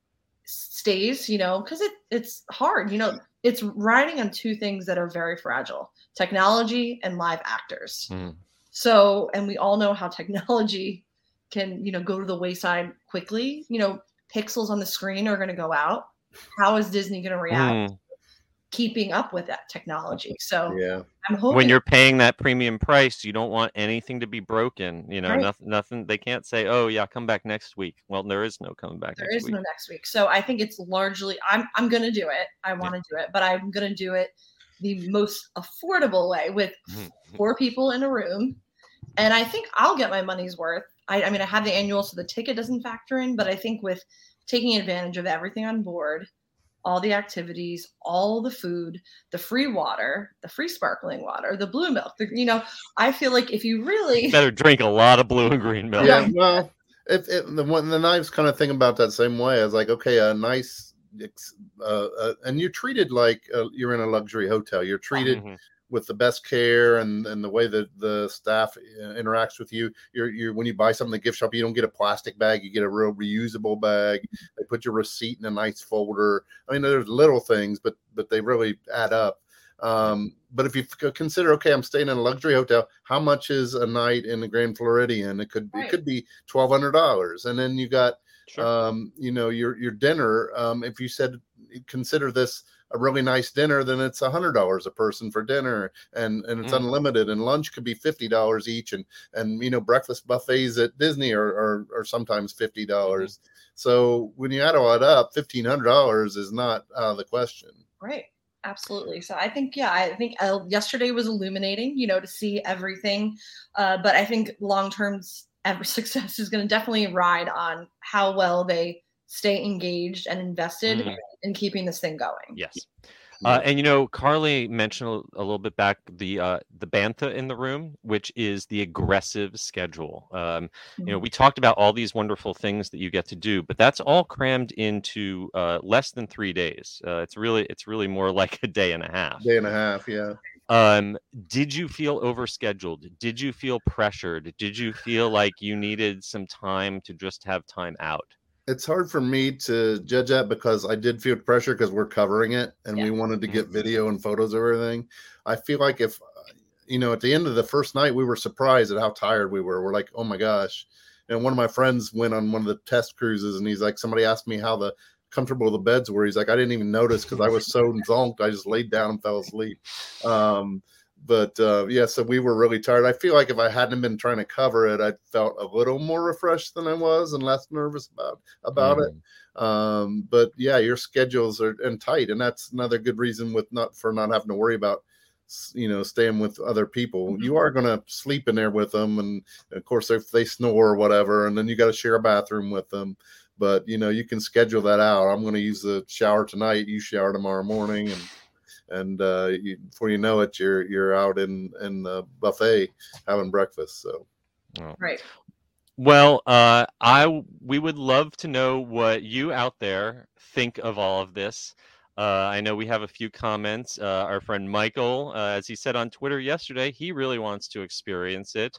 stays, you know, because it it's hard, you know, it's riding on two things that are very fragile: technology and live actors. Mm. So, and we all know how technology can, you know, go to the wayside quickly. You know, pixels on the screen are going to go out. How is Disney going to react? Mm. Keeping up with that technology. So Yeah. I'm hoping When you're paying that premium price, you don't want anything to be broken. You know, Right. nothing, nothing. They can't say, "Oh, yeah, come back next week." Well, there is no coming back there next is week. no next week. So I think it's largely I'm I'm going to do it. I want to do it, but I'm going to do it the most affordable way with four people in a room. And I think I'll get my money's worth. I, I mean, I have the annual, so the ticket doesn't factor in, but I think with taking advantage of everything on board, all the activities, all the food, the free water, the free sparkling water, the blue milk, the, you know, I feel like if you really Better drink a lot of blue and green milk. Yeah, well, if, if the one the knives kind of think about that same way, as like, okay, a nice, uh, uh, and you're treated like uh, you're in a luxury hotel. You're treated Mhm. with the best care, and and the way that the staff uh, interacts with you. You're you're when you buy something at the gift shop, you don't get a plastic bag. You get a real reusable bag. They put your receipt in a nice folder. I mean, there's little things, but but they really add up. Um, but if you f- consider, okay, I'm staying in a luxury hotel, how much is a night in the Grand Floridian? It could be, Right. it could be twelve hundred dollars, and then you got, Sure. um, you know, your your dinner. Um, if you said consider this a really nice dinner, then it's a hundred dollars a person for dinner, and and it's Mm. unlimited. And lunch could be fifty dollars each, and and you know, breakfast buffets at Disney are are, are sometimes fifty dollars. Mm-hmm. So when you add all that up, fifteen hundred dollars is not out of the question. Right. Absolutely. So I think, yeah, I think uh, yesterday was illuminating, you know, to see everything. Uh, but I think long-term ever success is going to definitely ride on how well they stay engaged and invested Mhm. in keeping this thing going. Yes. Uh, and you know, Carly mentioned a, a little bit back the uh, the bantha in the room, which is the aggressive schedule. Um, you know, we talked about all these wonderful things that you get to do, but that's all crammed into uh, less than three days. Uh, it's really it's really more like a day and a half. Day and a half, yeah. Um, did you feel overscheduled? Did you feel pressured? Did you feel like you needed some time to just have time out? It's hard for me to judge that because I did feel pressure because we're covering it and Yeah. we wanted to get video and photos of everything. I feel like if, you know, at the end of the first night, we were surprised at how tired we were. We're like, oh my gosh. And one of my friends went on one of the test cruises and he's like, somebody asked me how the comfortable the beds were. He's like, I didn't even notice because I was so zonked. I just laid down and fell asleep. Um, But uh, yeah, so we were really tired. I feel like if I hadn't been trying to cover it, I felt a little more refreshed than I was and less nervous about about Mm. it. Um, but yeah, your schedules are and tight, and that's another good reason with not for not having to worry about s- you know staying with other people. Mhm. You are going to sleep in there with them, and of course if they snore or whatever, and then you got to share a bathroom with them. But you know you can schedule that out. I'm going to use the shower tonight. You shower tomorrow morning, and. And uh, you, before you know it, you're you're out in in the buffet having breakfast. So Oh. Right. Well, uh, I we would love to know what you out there think of all of this. Uh, I know we have a few comments. Uh, our friend Michael, uh, as he said on Twitter yesterday, he really wants to experience it.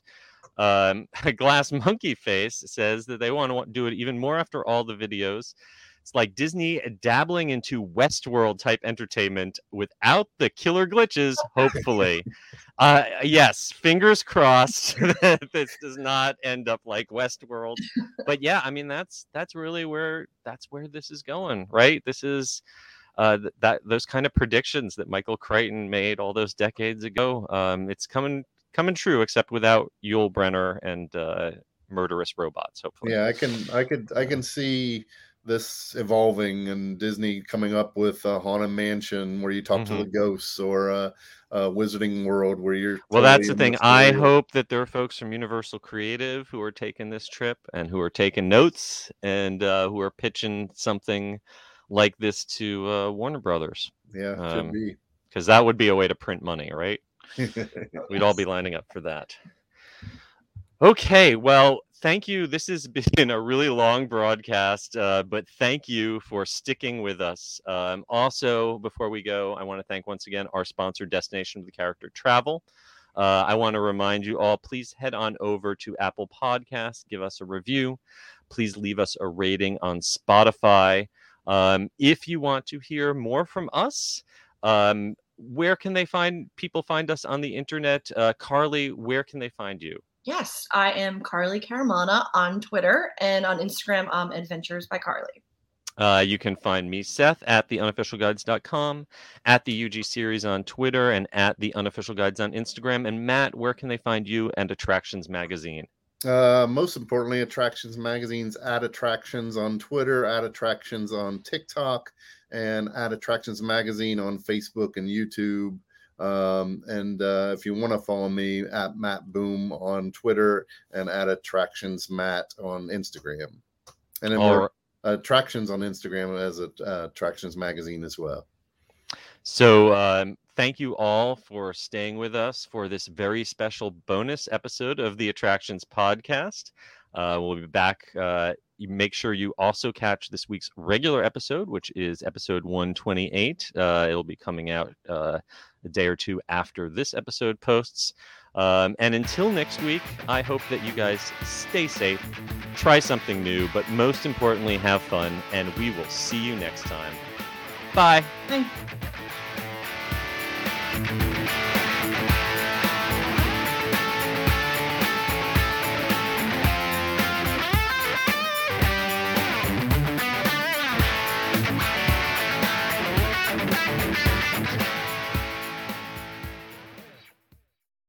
Um, Glass Monkey Face says that they want to do it even more after all the videos. It's like Disney dabbling into Westworld type entertainment without the killer glitches, hopefully. Uh, yes, fingers crossed that this does not end up like Westworld. But yeah, I mean that's that's really where that's where this is going, right? This is uh, th- that those kind of predictions that Michael Crichton made all those decades ago. Um, it's coming coming true, except without Yul Brynner and uh, murderous robots. Hopefully, yeah, I can I could I can see this evolving, and Disney coming up with a Haunted Mansion where you talk Mm-hmm. to the ghosts, or a, a Wizarding World where you're. Well, totally that's the in thing. this I world. hope that there are folks from Universal Creative who are taking this trip and who are taking notes and uh, who are pitching something like this to uh, Warner Brothers. Yeah, Um, could be. Because that would be a way to print money, right? We'd all be lining up for that. Okay, well, thank you. This has been a really long broadcast, uh, but thank you for sticking with us. Um, also, before we go, I want to thank once again our sponsor, Destination with Character Travel. Uh, I want to remind you all, please head on over to Apple Podcasts, give us a review. Please leave us a rating on Spotify. Um, if you want to hear more from us, um, where can they find people find us on the internet? Uh, Carly, where can they find you? Yes, I am Carly Caramana on Twitter, and on Instagram, um, Adventures by Carly. Uh, you can find me, Seth, at the unofficial guides dot com, at the U G series on Twitter, and at the unofficial guides on Instagram. And Matt, where can they find you and Attractions Magazine? Uh, most importantly, Attractions Magazine's at Attractions on Twitter, at Attractions on TikTok, and at Attractions Magazine on Facebook and YouTube. Um, and uh, if you want to follow me, at Matt Boom on Twitter, and at Attractions Matt on Instagram. And then All we're right. Attractions on Instagram as a uh, Attractions Magazine as well. So um, thank you all for staying with us for this very special bonus episode of the Attractions Podcast. Uh, we'll be back. Uh, you make sure you also catch this week's regular episode, which is episode one twenty-eight. Uh, it'll be coming out uh, a day or two after this episode posts. Um, and until next week, I hope that you guys stay safe, try something new, but most importantly, have fun. And we will see you next time. Bye. Thank-